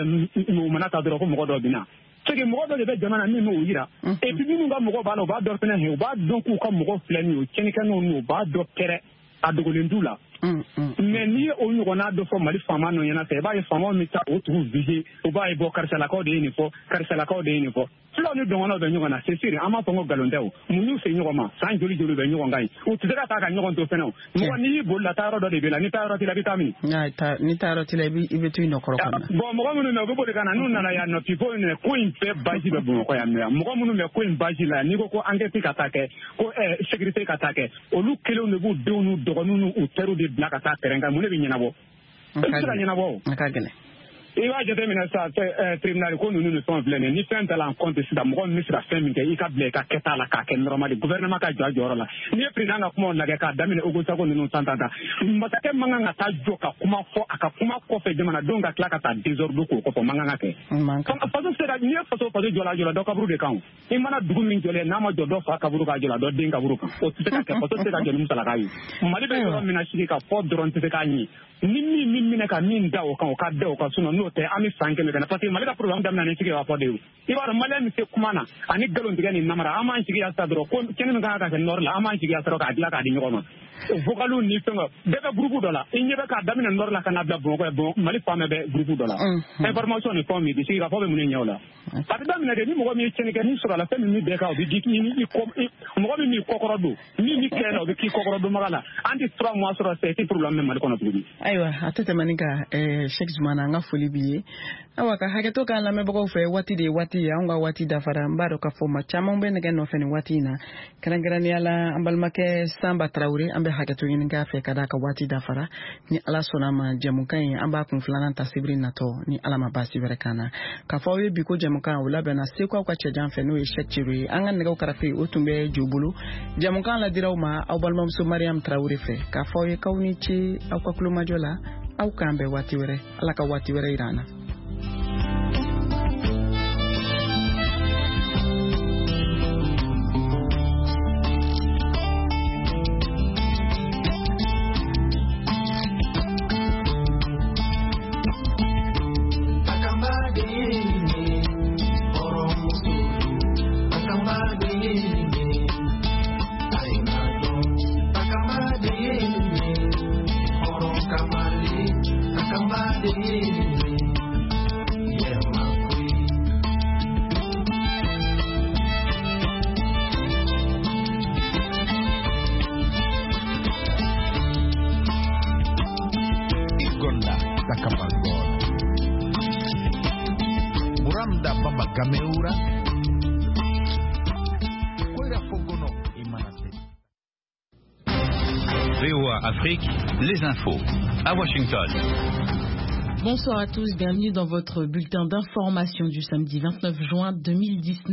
u mana ta dɔrɔn ko mɔgɔ dɔ bɛ na c'est que mɔgɔ dɔ de bɛ jamana min m'o yira et puis minnu ka mɔgɔ b'a la u b'a dɔn fɛnɛ u b'a dɔn k'u ka mɔgɔ filɛ nin ye o tiɲɛnikɛlaw ninnu u b'a dɔn pɛrɛ a dogolen t'u la mais n'i ye o ɲɔgɔnna dɔ fɔ mali faama ninnu ɲɛna fɛ i b'a ye faamaw bɛ taa o tugu visé u b'a ye bɔ karisalakaw de ye nin fɔ karisalakaw de ye nin fɔ filaw ni dɔngɔnnaw bɛ ɲɔgɔn na c'est sûr an b'a fɔ ko nkalon tɛ o mun y'u se ɲɔgɔn ma san joli joli bɛ ɲɔgɔn kan ye u tɛ se ka taa ka ɲɔgɔn to fɛnɛ o mɔgɔ n'i y'i boli la taa yɔrɔ dɔ de bɛ la n'i taa yɔrɔ t'i la i bɛ taa min n'i taa yɔrɔ t'i la i bɛ to i nɔkɔrɔ kɔnɔ bon mɔgɔ minnu bɛ u bɛ boli ka na n'u nana yan nɔ k'i fɔ nin ko in bɛɛ baji bɛ bamakɔ yan nɔ mɔgɔ minnu bɛ ko in baji la n'i ko ko enquête ka taa kɛ ko sécurité ka taa kɛ olu kelenw de b'u denw n'u dɔgɔninw n'u teriw de bila ka taa terrain kan mun de bɛ ɲɛnabɔ i bɛ se ka ɲɛnabɔ a ka gɛlɛn i b'a jateminɛ sa tribunal ko ninnu ni fɛnw filɛ nin ye ni fɛn ta la en compte sisan mɔgɔ min bɛ se ka fɛn min kɛ i ka bila i ka kɛta la k'a kɛ normal gouvernement ka jɔ a jɔyɔrɔ la n'i ye président ka kumaw lajɛ k'a daminɛ Ogosago ninnu tan tan tan masakɛ man kan ka taa jɔ ka kuma fɔ a ka kuma kɔfɛ jamanadenw ka tila ka taa désordre k'o kɔfɛ man kan ka kɛ faso sera n'i ye faso faso jɔ la jɔ la dɔ kaburu de kan i mana dugu min jɔlen n'a ma jɔ dɔ fa kaburu k'a jɔ la dɔ den kaburu kan o tɛ se ka kɛ faso tɛ se ka jɔ ni musalaka ye mali bɛ yɔrɔ min na sigi ka fɔ dɔrɔn tɛ se k'a ɲɛ ni min min minɛ ka min da o kan o ka da o kan sinon n'o tɛ an bɛ san kɛmɛ kana parce que mali ka problème daminɛ ni sigi b'a fɔ de ye i b'a dɔn maliyɛn min se kuma na ani nkalon tigɛ ni namara an b'an sigi yan sa dɔrɔn ko kɛnɛ min kan ka kɛ nord la an b'an sigi yan dɔrɔn k'a dilan k'a di ɲɔgɔn ma vocaliw ni fɛn bɛɛ bɛ groupe dɔ la i ɲɛ bɛ k'a daminɛ nord la ka n'a bila bamakɔ bon mali fan bɛɛ bɛ groupe dɔ la information ni fɛnw min bi sigi ka fɔ bɛ mun ɲɛ o la a bɛ daminɛ de ni mɔgɔ min ye tiɲɛni kɛ ni sɔrɔ la fɛn min bɛ bɛɛ kan o bɛ di ni mɔgɔ min b'i kɔkɔrɔ don min b'i kɛ la o bɛ k'i kɔkɔrɔ donbaga la an tɛ trois mois sɔrɔ c'est ti problème mali kɔnɔ tuguni ayiwa a tɛ tɛmɛ ni ka Cheikh Zumana an ka foli b'i ye awa ka hakɛto k'an lamɛnbagaw fɛ waati de ye waati ye anw ka waati dafara n b'a dɔn k'a fɔ ma caman bɛ nɛgɛ nɔfɛ nin waati in na kɛrɛnkɛrɛnnenya la an balimakɛ Sanba Tarawele an bɛ hakɛto ɲini k'a fɛ ka d'a ka waati dafara ni ala sɔnna ma jɛmukan in an b'a kun filanan ta sibiri natɔ ni ala ma baasi wɛrɛ kan na k'a fɔ aw ye bi ko jɛmukan o labɛnna Seko aw ka cɛjan fɛ n'o ye Cheikh Ciro ye an ka nɛgɛw karafe o tun bɛ jo bolo jɛmukan ladiraw ma aw balimamuso Mariam Tarawele fɛ k'a fɔ aw ye k'aw ni ce aw ka kulomajɔ la aw k'an bɛn waati wɛrɛ ala ka waati wɛrɛ yira an na. V O A Afrique, les infos à Washington. Bonsoir à tous, bienvenue dans votre bulletin d'information du samedi vingt-neuf juin deux mille dix-neuf.